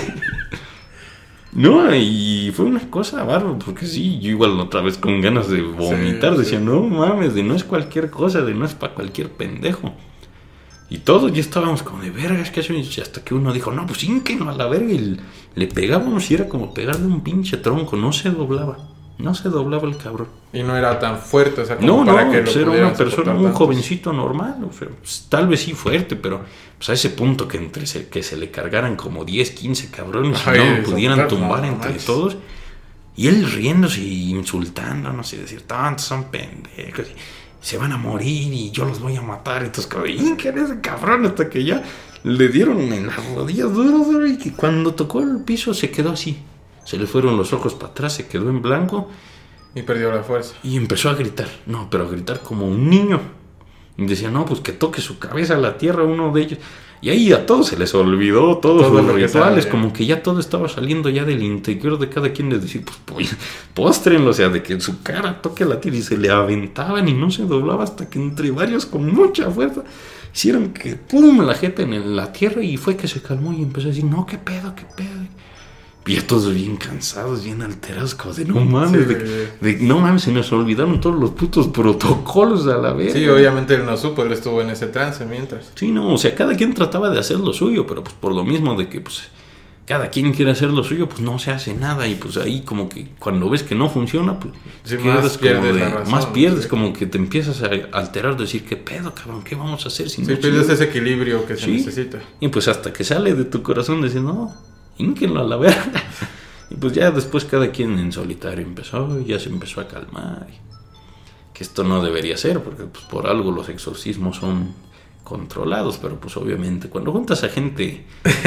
No, y fue una cosa bárbara, porque sí, yo igual otra vez con ganas de vomitar, Sí, decía, sí. no mames, de no es cualquier cosa, de no es para cualquier pendejo. Y todos ya estábamos como de vergas, que eso, y hasta que uno dijo, no, pues ínquenlo a la verga, y le pegábamos y era como pegarle un pinche tronco, no se doblaba, no se doblaba el cabrón. Y no era tan fuerte, o sea, como No, para no, que pues lo era pudieran una persona, soportar un tanto. jovencito normal, o sea, pues, tal vez sí fuerte, pero pues a ese punto que entre se, que se le cargaran como diez, quince cabrones y Ay, no lo eso, pudieran claro, tumbar no, no entre manches. todos, y él riéndose y insultándonos y decir, tantos son pendejos, y se van a morir y yo los voy a matar, entonces cabrón, ¿quién es ese cabrón? Hasta que ya le dieron en las rodillas duro, duro, y que cuando tocó el piso se quedó así, se le fueron los ojos para atrás, se quedó en blanco. Y perdió la fuerza. Y empezó a gritar, no, pero a gritar como un niño. Y decía, no, pues que toque su cabeza a la tierra uno de ellos. Y ahí a todos se les olvidó, todos Todo los lo que rituales, sabía. como que ya todo estaba saliendo ya del interior de cada quien, de decir, pues, pues póstrenlo, o sea, de que su cara toque la tierra, y se le aventaban y no se doblaba hasta que entre varios con mucha fuerza hicieron que pum, la jeta en el- la tierra, y fue que se calmó y empezó a decir, no, qué pedo, qué pedo. Y ya todos bien cansados, bien alterados, como de no mames, Sí, de, de- no mames, se nos olvidaron todos los putos protocolos a la vez. Sí, obviamente él no supo, él estuvo en ese trance mientras. Sí, no, o sea, cada quien trataba de hacer lo suyo, pero pues por lo mismo de que pues cada quien quiere hacer lo suyo, pues no se hace nada, y pues ahí como que cuando ves que no funciona, pues Sí, quedas más como pierdes de- la razón, más pierdes, sí. como que te empiezas a alterar, decir, ¿qué pedo, cabrón? ¿Qué vamos a hacer? Si Sí, no pierdes chingas?" ese equilibrio que se Sí. necesita. Y pues hasta que sale de tu corazón decir, no, ínquenlo a la verga. Y pues ya después cada quien en solitario empezó, y ya se empezó a calmar. y que esto no debería ser, porque pues por algo los exorcismos son controlados, pero pues obviamente cuando juntas a gente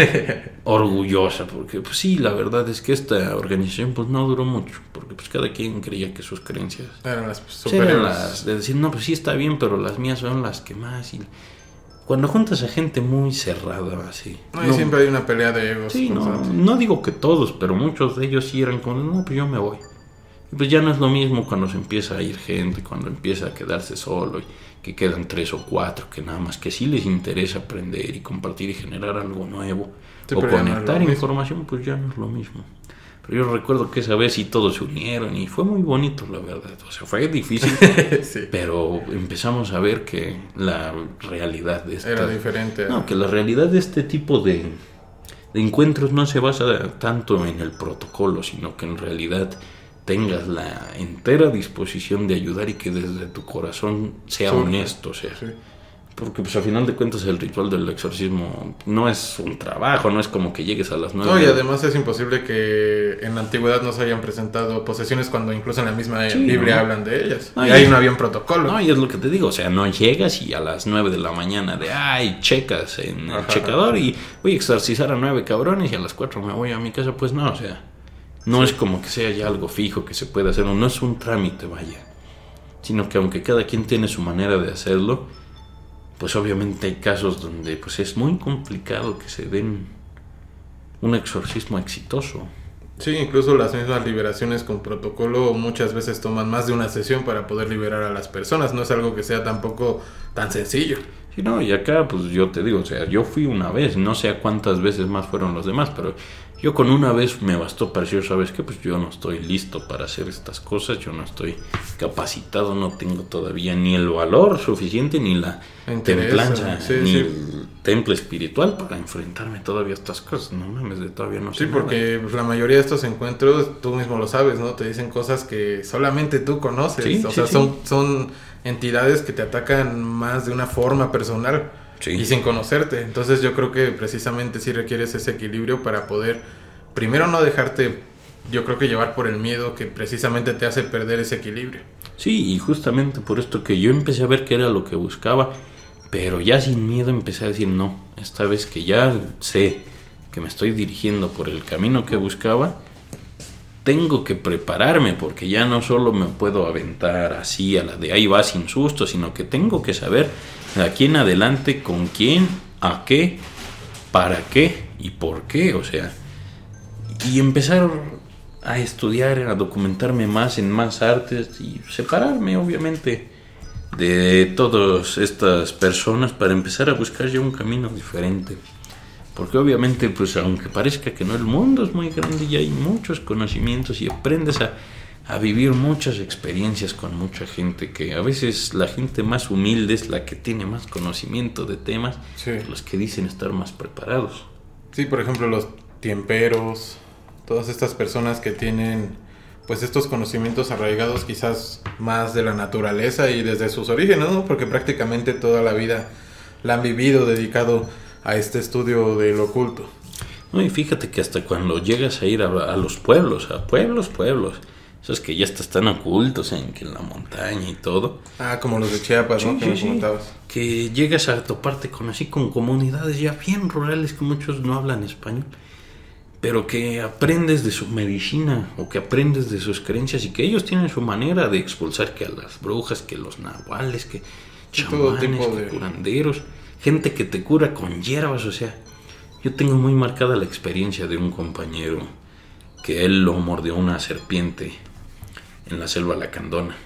orgullosa, porque pues sí, la verdad es que esta organización pues no duró mucho, porque pues cada quien creía que sus creencias Eran las pues, superiores. eran las de decir, no, pues sí está bien, pero las mías son las que más. Y cuando juntas a gente muy cerrada así, No, y no- siempre hay una pelea de egos. sí, no, constante. no digo que todos, pero muchos de ellos sí eran como, no, pues yo me voy. Y pues ya no es lo mismo cuando se empieza a ir gente, cuando empieza a quedarse solo, y que quedan tres o cuatro, que nada más que sí les interesa aprender y compartir y generar algo nuevo, Sí, o pero ya no es lo conectar mismo. información, pues ya no es lo mismo. Pero yo recuerdo que esa vez sí todos se unieron y fue muy bonito, la verdad. O sea, fue difícil, Sí, pero empezamos a ver que la realidad de esta... era diferente. No, que la realidad de este tipo de, de encuentros no se basa tanto en el protocolo, sino que en realidad tengas la entera disposición de ayudar y que desde tu corazón sea Surge. honesto, o sea. Sí. Porque pues a final de cuentas el ritual del exorcismo no es un trabajo, no es como que llegues a las nueve. No, y además es imposible que en la antigüedad no se hayan presentado posesiones cuando incluso en la misma Sí, Biblia ¿no? hablan de ellas. No, y y- ahí no había un protocolo. No, y es lo que te digo, o sea, no llegas y a las nueve de la mañana de, ay, checas en el Ajá. checador y voy a exorcizar a nueve cabrones y a las cuatro me voy a mi casa, pues no, o sea, No sí. es como que sea ya algo fijo que se puede hacer, no es un trámite, vaya. Sino que aunque cada quien tiene su manera de hacerlo, pues obviamente hay casos donde pues es muy complicado que se den un exorcismo exitoso. Sí, incluso las mismas liberaciones con protocolo muchas veces toman más de una sesión para poder liberar a las personas. No es algo que sea tampoco tan sencillo. Sí, no, y acá pues yo te digo, o sea, yo fui una vez, no sé a cuántas veces más fueron los demás, pero yo con una vez me bastó para decir, ¿sabes qué? Pues yo no estoy listo para hacer estas cosas, yo no estoy capacitado, no tengo todavía ni el valor suficiente, ni la templanza, sí, ni sí. el temple espiritual para enfrentarme todavía a estas cosas. No mames, de todavía no sé. Sí, porque pues, la mayoría de estos encuentros, tú mismo lo sabes, ¿no? Te dicen cosas que solamente tú conoces. Sí, o sí, sea, sí. son son entidades que te atacan más de una forma personal. Sí. Y sin conocerte. Entonces yo creo que precisamente sí requieres ese equilibrio para poder, primero no dejarte, yo creo que llevar por el miedo que precisamente te hace perder ese equilibrio. Sí, y justamente por esto que yo empecé a ver qué era lo que buscaba, pero ya sin miedo empecé a decir no, esta vez que ya sé que me estoy dirigiendo por el camino que buscaba, tengo que prepararme porque ya no solo me puedo aventar así a la de ahí va sin susto, sino que tengo que saber de aquí en adelante con quién, a qué, para qué y por qué, o sea, y empezar a estudiar, a documentarme más en más artes y separarme obviamente de todas estas personas para empezar a buscar ya un camino diferente. Porque obviamente, pues aunque parezca que no, el mundo es muy grande y hay muchos conocimientos y aprendes a, a vivir muchas experiencias con mucha gente, que a veces la gente más humilde es la que tiene más conocimiento de temas, sí. que los que dicen estar más preparados. Sí, por ejemplo, los tiemperos, todas estas personas que tienen pues estos conocimientos arraigados quizás más de la naturaleza y desde sus orígenes, ¿no? Porque prácticamente toda la vida la han vivido dedicado a este estudio del oculto. No, y fíjate que hasta cuando llegas a ir a, a los pueblos, a pueblos, pueblos, esos que ya están ocultos en, que en la montaña y todo. Ah, como los de Chiapas, sí, ¿no? Que sí, me comentabas. Sí. Que llegas a toparte con así, con comunidades ya bien rurales que muchos no hablan español, pero que aprendes de su medicina o que aprendes de sus creencias y que ellos tienen su manera de expulsar que a las brujas, que los nahuales, que chamanes, que de... curanderos. Gente que te cura con hierbas, o sea, yo tengo muy marcada la experiencia de un compañero que él lo mordió una serpiente en la selva lacandona.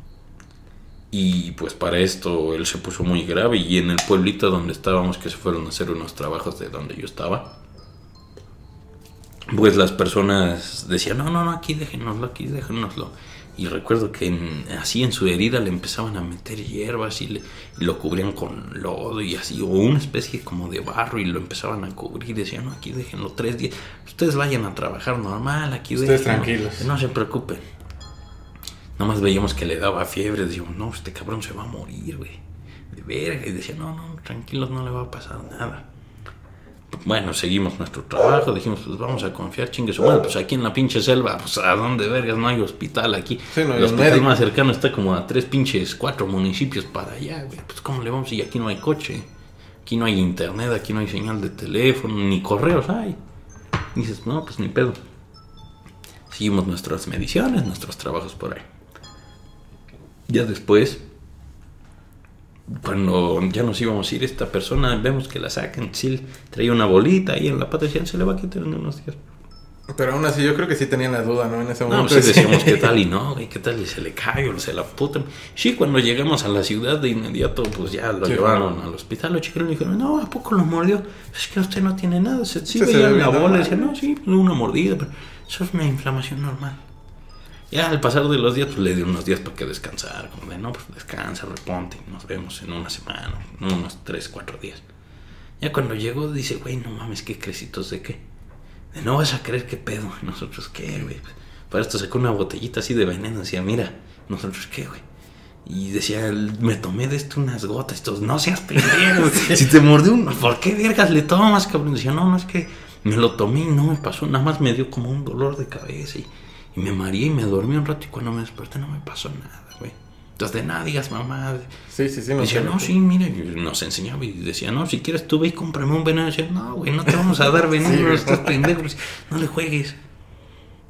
Y pues para esto él se puso muy grave y en el pueblito donde estábamos, que se fueron a hacer unos trabajos de donde yo estaba, pues las personas decían, no, no, no, aquí déjenoslo, aquí déjenoslo. Y recuerdo que en, así en su herida le empezaban a meter hierbas y, le, y lo cubrían con lodo y así, o una especie como de barro, y lo empezaban a cubrir y decían, no, aquí déjenlo tres días, ustedes vayan a trabajar normal, aquí ustedes déjenlo, tranquilos, no se preocupen. Nada más veíamos que le daba fiebre, decíamos, no, este cabrón se va a morir, güey, de verga, y decían, no, no, tranquilos, no le va a pasar nada. Bueno, seguimos nuestro trabajo, dijimos, pues vamos a confiar, chingue su madre, pues aquí en la pinche selva, pues a dónde vergas, no hay hospital aquí. Sí, no hay el hospital médico más cercano está como a tres pinches, cuatro municipios para allá, güey. Pues cómo le vamos, y aquí no hay coche, aquí no hay internet, aquí no hay señal de teléfono, ni correos hay. Y dices, no, pues ni pedo. Seguimos nuestras mediciones, nuestros trabajos por ahí. Ya después, cuando ya nos íbamos a ir, esta persona, vemos que la sacan, sí, traía una bolita ahí en la pata, decían, se le va a quitar en unos días. Pero aún así yo creo que sí tenían la duda, ¿no? En ese momento. No, pues sí decíamos, ¿qué tal? Y no, güey, ¿qué tal? Y se le cae o se la putan. Sí, cuando llegamos a la ciudad de inmediato, pues ya lo sí, llevaron al hospital, lo checaron y dijeron, no, ¿a poco lo mordió? Es que usted no tiene nada. Sí, sí veían la bola y decían, no, sí, una mordida, pero eso es una inflamación normal. Ya al pasar de los días, pues le di unos días para que descansar, como de, no, pues descansa, reponte, nos vemos en una semana, unos tres, cuatro días. Ya cuando llegó, dice, güey, no mames, ¿qué crecitos de qué? De no vas a creer qué pedo. Y nosotros, ¿qué, güey? Para esto sacó una botellita así de veneno, decía, mira, nosotros, ¿qué, güey? Y decía, me tomé de esto unas gotas, y todos, no seas pendejo, si te mordió uno, ¿por qué vergas le tomas, cabrón? Decía, no, no, es que me lo tomé y no me pasó, nada más me dio como un dolor de cabeza y... Y me mareé y me dormí un rato y cuando me desperté no me pasó nada, güey. Entonces de nada digas, mamá. Sí, sí, sí. Me decía, no, sí, mire, nos enseñaba y decía, no, si quieres tú ve y cómprame un veneno. Y decía, no, güey, no te vamos a dar veneno, sí, estás pendejo. No le juegues.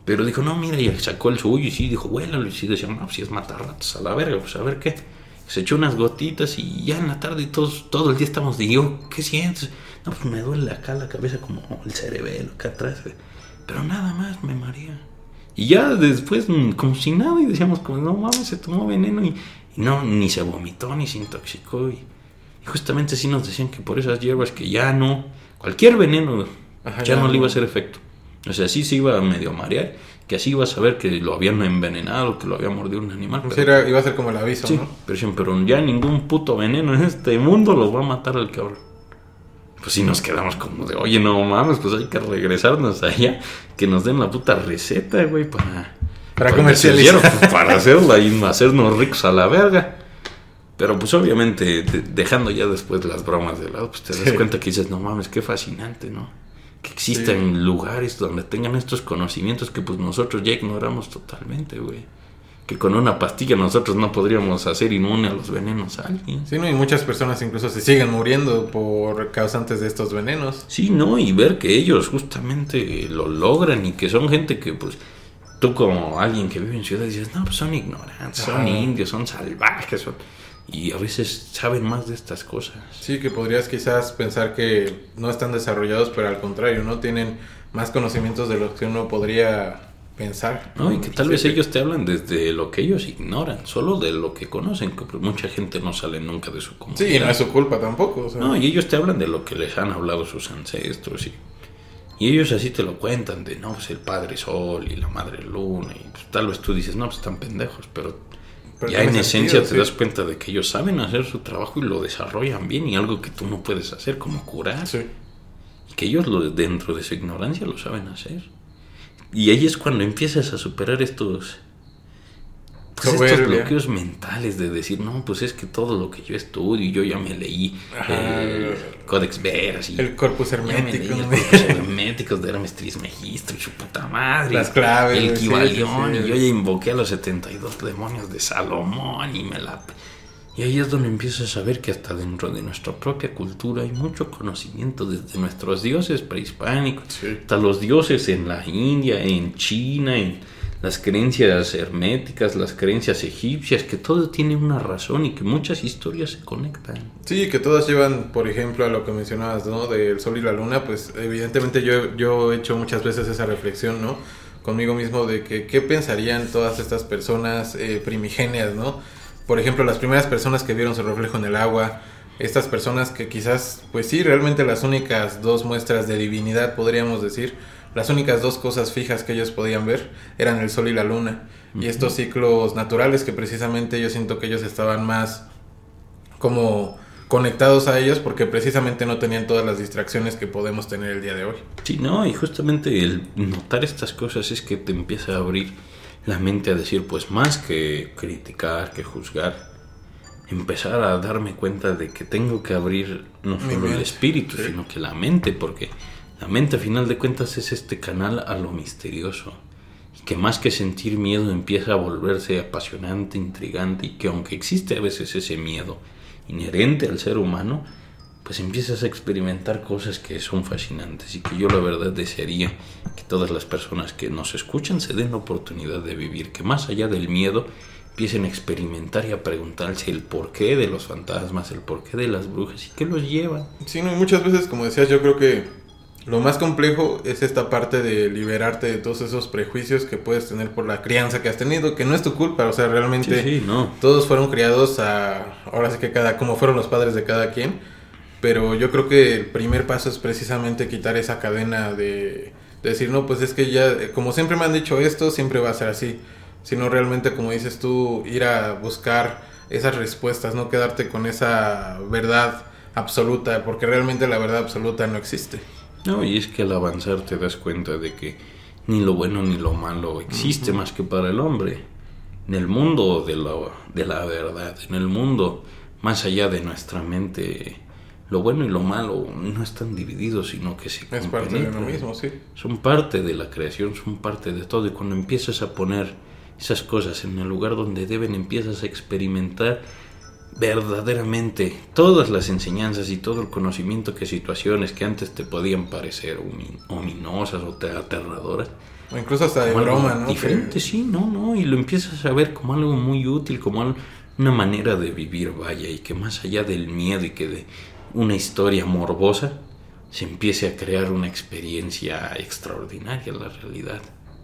Pero dijo, no, mira, y sacó el suyo y sí, dijo, huélalo. Y sí, decía, no, si es matarratos a la verga, pues a ver qué. Se echó unas gotitas y ya en la tarde todos, todo el día estamos de yo, ¿qué sientes? No, pues me duele acá la cabeza como el cerebelo acá atrás, güey. Pero nada más me marea. Y ya después, como si nada, y decíamos como, no mames, se tomó veneno y, y no, ni se vomitó, ni se intoxicó. Y, y justamente sí nos decían que por esas hierbas que ya no, cualquier veneno, Ajá, ya, ya no le iba a hacer efecto. O sea, sí se iba a medio marear, que así iba a saber que lo habían envenenado, que lo había mordido un animal. Pero, era, iba a ser como el aviso, sí, ¿no? Pero, sí, pero ya ningún puto veneno en este mundo lo va a matar al cabrón. Pues sí nos quedamos como de, oye, no mames, pues hay que regresarnos allá, que nos den la puta receta, güey, para... Para, para comercializar. Pues, para hacerla y hacernos ricos a la verga. Pero pues obviamente, de, dejando ya después las bromas de lado, pues te das sí. cuenta que dices, no mames, qué fascinante, ¿no? Que existan sí. lugares donde tengan estos conocimientos que pues nosotros ya ignoramos totalmente, güey. Que con una pastilla nosotros no podríamos hacer inmune a los venenos a alguien. Sí, no, y muchas personas incluso se siguen muriendo por causantes de estos venenos. Sí, no, y ver que ellos justamente lo logran y que son gente que pues tú como alguien que vive en ciudad dices, no, pues son ignorantes, son Ajá. indios, son salvajes, son... Y a veces saben más de estas cosas. Sí, que podrías quizás pensar que no están desarrollados, pero al contrario, ¿no? Tienen más conocimientos de lo que uno podría pensar. No, y que tal sí, vez sí. ellos te hablan desde lo que ellos ignoran, solo de lo que conocen, que pues mucha gente no sale nunca de su comunidad. Sí, no es su culpa tampoco. O sea. No, y ellos te hablan de lo que les han hablado sus ancestros y, y ellos así te lo cuentan, de no, pues el padre sol y la madre luna, y pues, tal vez tú dices, no, pues están pendejos, pero... Pero ya en esencia sentido, te sí. das cuenta de que ellos saben hacer su trabajo y lo desarrollan bien, y algo que tú no puedes hacer, como curar. Sí. Y que ellos lo, dentro de su ignorancia lo saben hacer. Y ahí es cuando empiezas a superar estos, pues estos bloqueos mentales de decir, no, pues es que todo lo que yo estudio, yo ya me leí Ajá, el Codex Veras y el Corpus Hermético, el Corpus Hermético de Hermes Trismegisto y su puta madre, las claves, el Kybalión, sí, sí, sí. y yo ya invoqué a los setenta y dos demonios de Salomón y me la... Y ahí es donde empiezas a ver que hasta dentro de nuestra propia cultura hay mucho conocimiento, desde nuestros dioses prehispánicos, sí. hasta los dioses en la India, en China, en las creencias herméticas, las creencias egipcias, que todo tiene una razón y que muchas historias se conectan. Sí, que todas llevan, por ejemplo, a lo que mencionabas, ¿no? Del sol y la luna, pues evidentemente yo, yo he hecho muchas veces esa reflexión, ¿no? Conmigo mismo de que qué pensarían todas estas personas eh, primigenias, ¿no? Por ejemplo, las primeras personas que vieron su reflejo en el agua, estas personas que quizás, pues sí, realmente las únicas dos muestras de divinidad, podríamos decir, las únicas dos cosas fijas que ellos podían ver eran el sol y la luna. Uh-huh. Y estos ciclos naturales que precisamente yo siento que ellos estaban más como conectados a ellos porque precisamente no tenían todas las distracciones que podemos tener el día de hoy. Sí, no, y justamente el notar estas cosas es que te empieza a abrir la mente a decir, pues más que criticar, que juzgar, empezar a darme cuenta de que tengo que abrir no solo el espíritu, sí. sino que la mente, porque la mente a final de cuentas es este canal a lo misterioso, y que más que sentir miedo empieza a volverse apasionante, intrigante, y que aunque existe a veces ese miedo inherente al ser humano, pues empiezas a experimentar cosas que son fascinantes, y que yo la verdad desearía que todas las personas que nos escuchan se den la oportunidad de vivir, que más allá del miedo empiecen a experimentar y a preguntarse el porqué de los fantasmas, el porqué de las brujas y qué los lleva. Sí, no, y muchas veces, como decías, yo creo que lo más complejo es esta parte de liberarte de todos esos prejuicios que puedes tener por la crianza que has tenido, que no es tu culpa, o sea, realmente sí, sí, no. todos fueron criados a, ahora sí que cada, como fueron los padres de cada quien, pero yo creo que el primer paso es precisamente quitar esa cadena de, de decir, no, pues es que ya, como siempre me han dicho esto, siempre va a ser así, sino realmente, como dices tú, ir a buscar esas respuestas, no quedarte con esa verdad absoluta, porque realmente la verdad absoluta no existe. No, y es que al avanzar te das cuenta de que ni lo bueno ni lo malo existe uh-huh. más que para el hombre. En el mundo de la, de la verdad, en el mundo más allá de nuestra mente, lo bueno y lo malo no están divididos, sino que se es parte de lo mismo, sí. Son parte de la creación, son parte de todo. Y cuando empiezas a poner esas cosas en el lugar donde deben, empiezas a experimentar verdaderamente todas las enseñanzas y todo el conocimiento que situaciones que antes te podían parecer ominosas o aterradoras, o incluso hasta de broma, ¿no? Diferente, que... sí, no, no, y lo empiezas a ver como algo muy útil, como algo, una manera de vivir, vaya, y que más allá del miedo y que de una historia morbosa, se empiece a crear una experiencia extraordinaria en la realidad.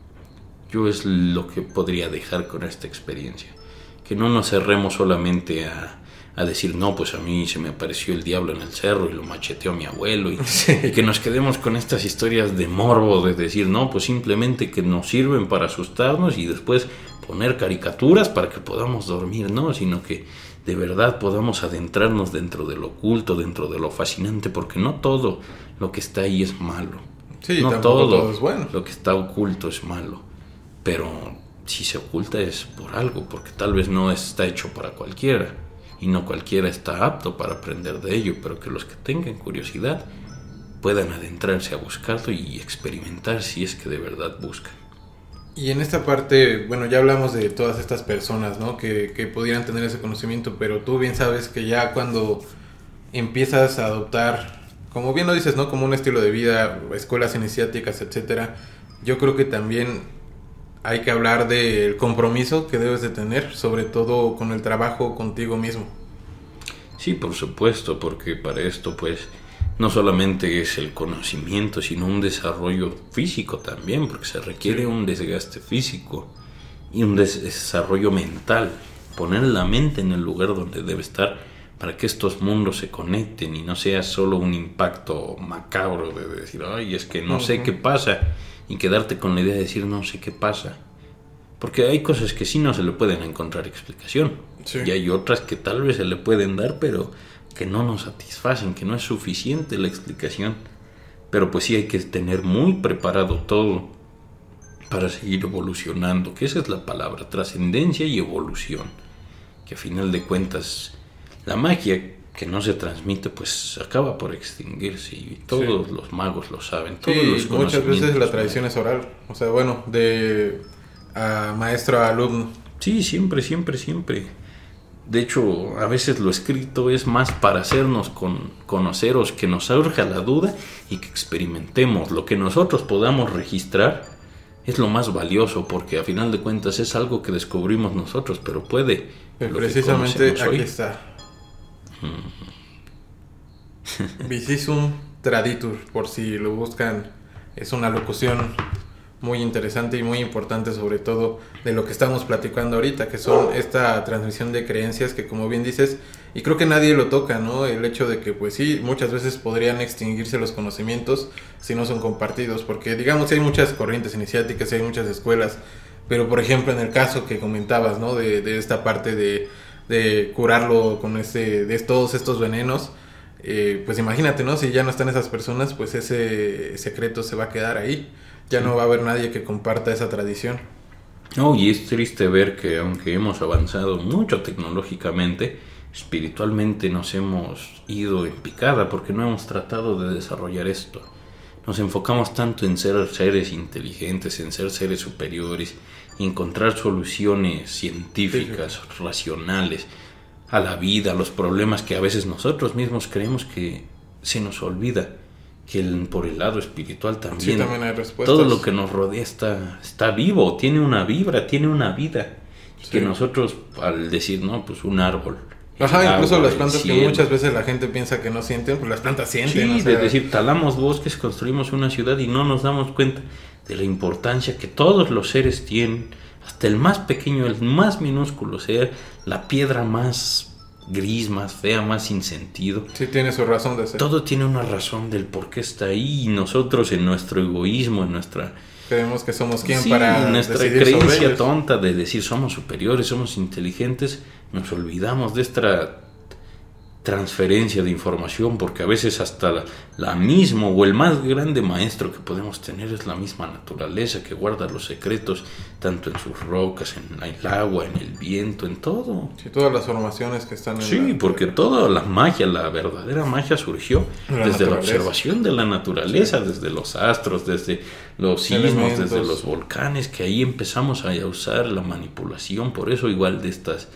Yo es lo que podría dejar con esta experiencia, que no nos cerremos solamente a, a decir, no, pues a mí se me apareció el diablo en el cerro y lo macheteó mi abuelo, y, sí. y que nos quedemos con estas historias de morbo, de decir, no, pues simplemente que nos sirven para asustarnos y después poner caricaturas para que podamos dormir, no, sino que de verdad podamos adentrarnos dentro de lo oculto, dentro de lo fascinante, porque no todo lo que está ahí es malo. Sí, no todo, todo es bueno. Lo que está oculto es malo, pero si se oculta es por algo, porque tal vez no está hecho para cualquiera, y no cualquiera está apto para aprender de ello, pero que los que tengan curiosidad puedan adentrarse a buscarlo y experimentar si es que de verdad buscan. Y en esta parte, bueno, ya hablamos de todas estas personas, ¿no? Que, que pudieran tener ese conocimiento, pero tú bien sabes que ya cuando empiezas a adoptar, como bien lo dices, ¿no? Como un estilo de vida, escuelas iniciáticas, etcétera, yo creo que también hay que hablar del compromiso que debes de tener, sobre todo con el trabajo contigo mismo. Sí, por supuesto, porque para esto, pues, no solamente es el conocimiento, sino un desarrollo físico también, porque se requiere sí. un desgaste físico y un des- desarrollo mental. Poner la mente en el lugar donde debe estar para que estos mundos se conecten y no sea solo un impacto macabro de decir, ay, es que no uh-huh. sé qué pasa, y quedarte con la idea de decir, no sé qué pasa. Porque hay cosas que sí no se le pueden encontrar explicación. Sí. Y hay otras que tal vez se le pueden dar, pero que no nos satisfacen, que no es suficiente la explicación. Pero pues sí hay que tener muy preparado todo para seguir evolucionando, que esa es la palabra, trascendencia y evolución. Que a final de cuentas, la magia que no se transmite, pues acaba por extinguirse, y todos sí. los magos lo saben. Todos sí, los muchas veces la tradición es oral. O sea, bueno, de a maestro a alumno. Sí, siempre, siempre, siempre. De hecho, a veces lo escrito es más para hacernos con, conoceros, que nos surja la duda y que experimentemos. Lo que nosotros podamos registrar es lo más valioso, porque a final de cuentas es algo que descubrimos nosotros, pero puede... Pero precisamente aquí hoy. está. Vicisum Traditur, por si lo buscan, es una locución muy interesante y muy importante, sobre todo de lo que estamos platicando ahorita, que son esta transmisión de creencias que, como bien dices, y creo que nadie lo toca, ¿no? El hecho de que, pues sí, muchas veces podrían extinguirse los conocimientos si no son compartidos, porque digamos hay muchas corrientes iniciáticas, hay muchas escuelas, pero por ejemplo en el caso que comentabas, ¿no? De, de esta parte de, de curarlo con este, de todos estos venenos, eh, pues imagínate, ¿no? Si ya no están esas personas, pues ese secreto se va a quedar ahí. Ya no va a haber nadie que comparta esa tradición. No, y es triste ver que aunque hemos avanzado mucho tecnológicamente, espiritualmente nos hemos ido en picada, porque no hemos tratado de desarrollar esto. Nos enfocamos tanto en ser seres inteligentes, en ser seres superiores, y encontrar soluciones científicas, sí, sí. racionales a la vida, a los problemas que a veces nosotros mismos creemos que se nos olvida. Que el, por el lado espiritual también, sí, también hay respuestas. Todo lo que nos rodea está, está vivo, tiene una vibra, tiene una vida. Sí. Que nosotros, al decir, no, pues un árbol. Ajá, incluso agua, las plantas que muchas veces la gente piensa que no sienten, pues las plantas sienten. Sí, o sea... de decir, talamos bosques, construimos una ciudad y no nos damos cuenta de la importancia que todos los seres tienen, hasta el más pequeño, el más minúsculo ser, la piedra más gris, más fea, más sin sentido. Sí, tiene su razón de ser. Todo tiene una razón del por qué está ahí, y nosotros en nuestro egoísmo, en nuestra... Creemos que somos quien sí, para nuestra creencia tonta de decir somos superiores, somos inteligentes, nos olvidamos de esta transferencia de información, porque a veces hasta la, la misma o el más grande maestro que podemos tener es la misma naturaleza, que guarda los secretos tanto en sus rocas, en el agua, en el viento, en todo. Sí, todas las formaciones que están en sí, la... porque toda la magia, la verdadera magia surgió la desde la observación de la naturaleza, sí. desde los astros, desde los sismos, desde los volcanes, que ahí empezamos a usar la manipulación. Por eso igual de estas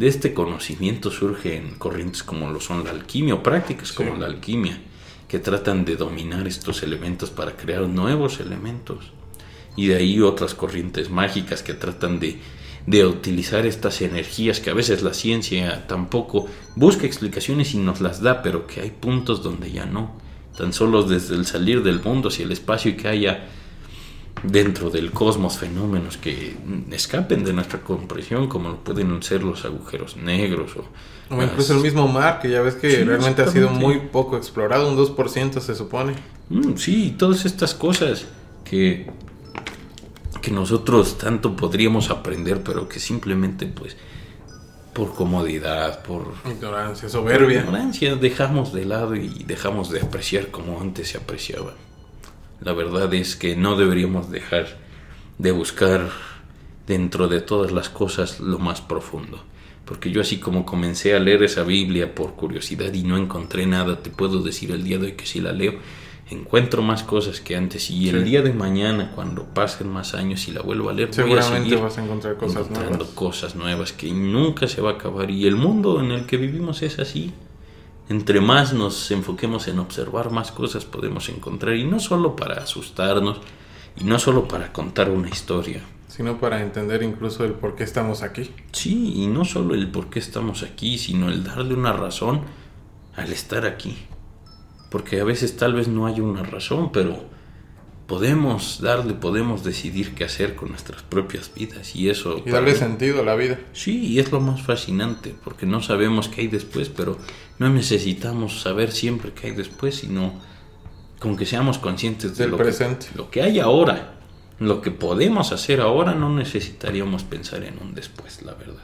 de este conocimiento surgen corrientes como lo son la alquimia o prácticas como sí. la alquimia, que tratan de dominar estos elementos para crear nuevos elementos. Y de ahí otras corrientes mágicas que tratan de, de utilizar estas energías que a veces la ciencia tampoco busca explicaciones y nos las da, pero que hay puntos donde ya no. Tan solo desde el salir del mundo hacia el espacio y que haya dentro del cosmos fenómenos que escapen de nuestra comprensión, como lo pueden ser los agujeros negros o, o incluso las... el mismo mar, que ya ves que sí, realmente ha sido muy poco explorado, un dos por ciento se supone. Mm, sí, todas estas cosas que, que nosotros tanto podríamos aprender, pero que simplemente pues por comodidad, por ignorancia, soberbia, por ignorancia dejamos de lado y dejamos de apreciar como antes se apreciaba. La verdad es que no deberíamos dejar de buscar dentro de todas las cosas lo más profundo. Porque yo así como comencé a leer esa Biblia por curiosidad y no encontré nada, te puedo decir el día de hoy que si la leo, encuentro más cosas que antes. Y el sí. día de mañana, cuando pasen más años y la vuelvo a leer, seguramente voy a seguir vas a encontrar cosas encontrando nuevas. cosas nuevas que nunca se va a acabar. Y el mundo en el que vivimos es así. Entre más nos enfoquemos en observar, más cosas podemos encontrar. Y no solo para asustarnos, y no solo para contar una historia, sino para entender incluso el por qué estamos aquí. Sí, y no solo el por qué estamos aquí, sino el darle una razón al estar aquí. Porque a veces tal vez no haya una razón, pero podemos darle, podemos decidir qué hacer con nuestras propias vidas. Y eso... Y darle mí, sentido a la vida. Sí, y es lo más fascinante, porque no sabemos qué hay después, pero no necesitamos saber siempre qué hay después, sino con que seamos conscientes de del lo presente. Que, lo que hay ahora, lo que podemos hacer ahora, no necesitaríamos pensar en un después, la verdad.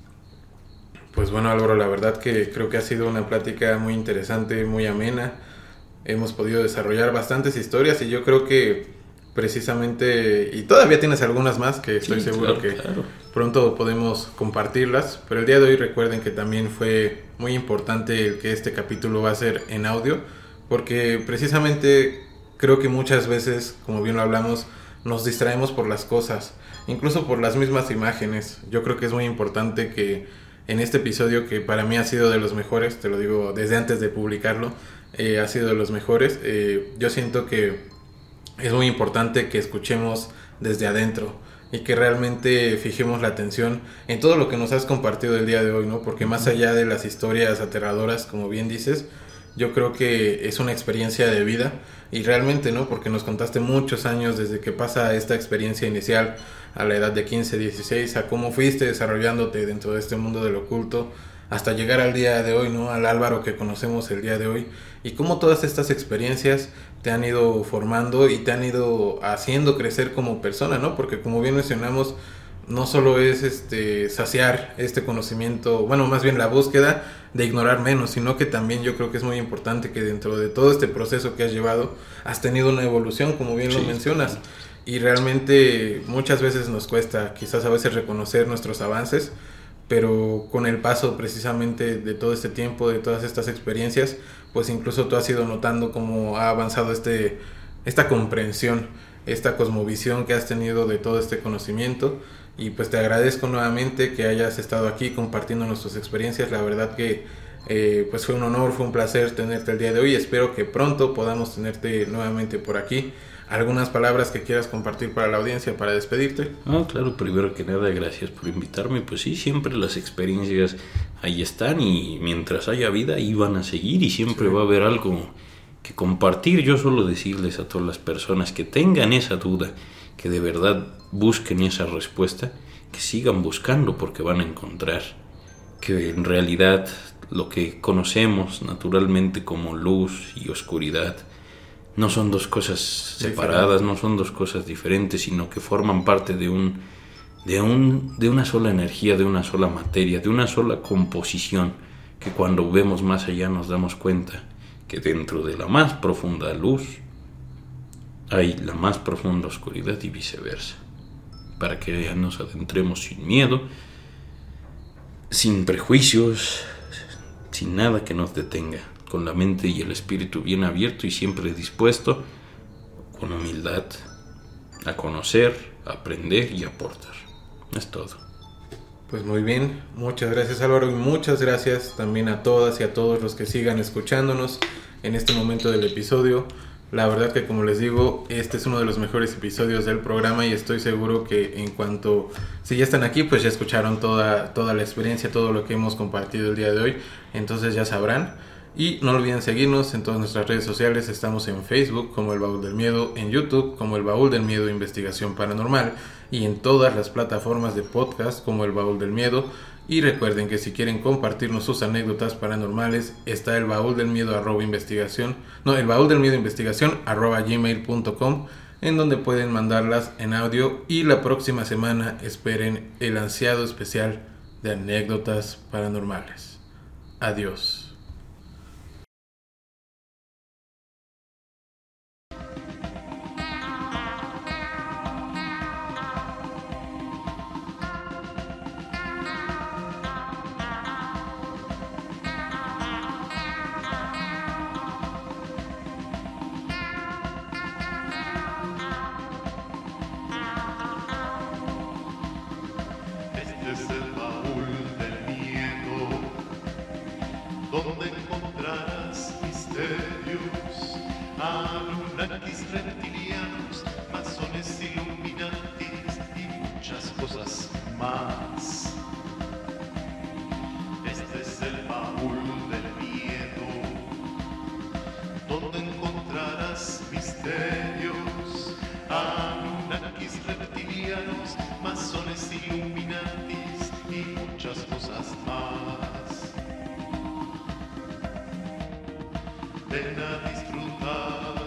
Pues bueno, Álvaro, la verdad que creo que ha sido una plática muy interesante, muy amena. Hemos podido desarrollar bastantes historias y yo creo que precisamente, y todavía tienes algunas más que estoy sí, seguro claro, que claro. pronto podemos compartirlas, pero el día de hoy recuerden que también fue muy importante el que este capítulo va a ser en audio, porque precisamente creo que muchas veces, como bien lo hablamos, nos distraemos por las cosas, incluso por las mismas imágenes. Yo creo que es muy importante que en este episodio, que para mí ha sido de los mejores, te lo digo desde antes de publicarlo, Eh, ha sido de los mejores, eh, yo siento que es muy importante que escuchemos desde adentro y que realmente fijemos la atención en todo lo que nos has compartido el día de hoy, ¿no? Porque más allá de las historias aterradoras, como bien dices, yo creo que es una experiencia de vida y realmente, ¿no? Porque nos contaste muchos años desde que pasa esta experiencia inicial a la edad de quince, dieciséis, a cómo fuiste desarrollándote dentro de este mundo del oculto, hasta llegar al día de hoy, ¿no? Al Álvaro que conocemos el día de hoy, y cómo todas estas experiencias te han ido formando y te han ido haciendo crecer como persona, ¿no? Porque como bien mencionamos, no solo es este saciar este conocimiento, bueno, más bien la búsqueda de ignorar menos, sino que también yo creo que es muy importante que dentro de todo este proceso que has llevado, has tenido una evolución, como bien sí, lo mencionas, y realmente muchas veces nos cuesta quizás a veces reconocer nuestros avances, pero con el paso precisamente de todo este tiempo, de todas estas experiencias, pues incluso tú has ido notando cómo ha avanzado este, esta comprensión, esta cosmovisión que has tenido de todo este conocimiento, y pues te agradezco nuevamente que hayas estado aquí compartiendo nuestras experiencias. La verdad que eh, pues fue un honor, fue un placer tenerte el día de hoy. Espero que pronto podamos tenerte nuevamente por aquí. ¿Algunas palabras que quieras compartir para la audiencia para despedirte? Ah, claro, primero que nada, gracias por invitarme. Pues sí, siempre las experiencias ahí están y mientras haya vida ahí van a seguir y siempre sí. va a haber algo que compartir. Yo suelo decirles a todas las personas que tengan esa duda, que de verdad busquen esa respuesta, que sigan buscando porque van a encontrar que en realidad lo que conocemos naturalmente como luz y oscuridad no son dos cosas separadas, no son dos cosas diferentes, sino que forman parte de un, de un, de una sola energía, de una sola materia, de una sola composición, que cuando vemos más allá nos damos cuenta que dentro de la más profunda luz hay la más profunda oscuridad y viceversa, para que nos adentremos sin miedo, sin prejuicios, sin nada que nos detenga, con la mente y el espíritu bien abierto y siempre dispuesto, con humildad, a conocer, a aprender y a aportar. Es todo. Pues muy bien, muchas gracias Álvaro y muchas gracias también a todas y a todos los que sigan escuchándonos en este momento del episodio. La verdad que, como les digo, este es uno de los mejores episodios del programa y estoy seguro que en cuanto, si ya están aquí, pues ya escucharon toda, toda la experiencia, todo lo que hemos compartido el día de hoy, entonces ya sabrán. Y no olviden seguirnos en todas nuestras redes sociales. Estamos en Facebook como El Baúl del Miedo, en YouTube como El Baúl del Miedo Investigación Paranormal y en todas las plataformas de podcast como El Baúl del Miedo. Y recuerden que si quieren compartirnos sus anécdotas paranormales, está el baúl del miedo arroba investigación, no, el baúl del miedo investigación arroba gmail punto com, en donde pueden mandarlas en audio. Y la próxima semana esperen el ansiado especial de anécdotas paranormales. Adiós. Es el baúl del miedo, donde encontrarás misterios, anunnakis, reptilianos, masones, illuminatis y muchas cosas más. Este es el baúl del miedo, donde encontrarás misterios, anunnakis, reptilianos, masones, illuminatis y muchas cosas más. Ven a disfrutar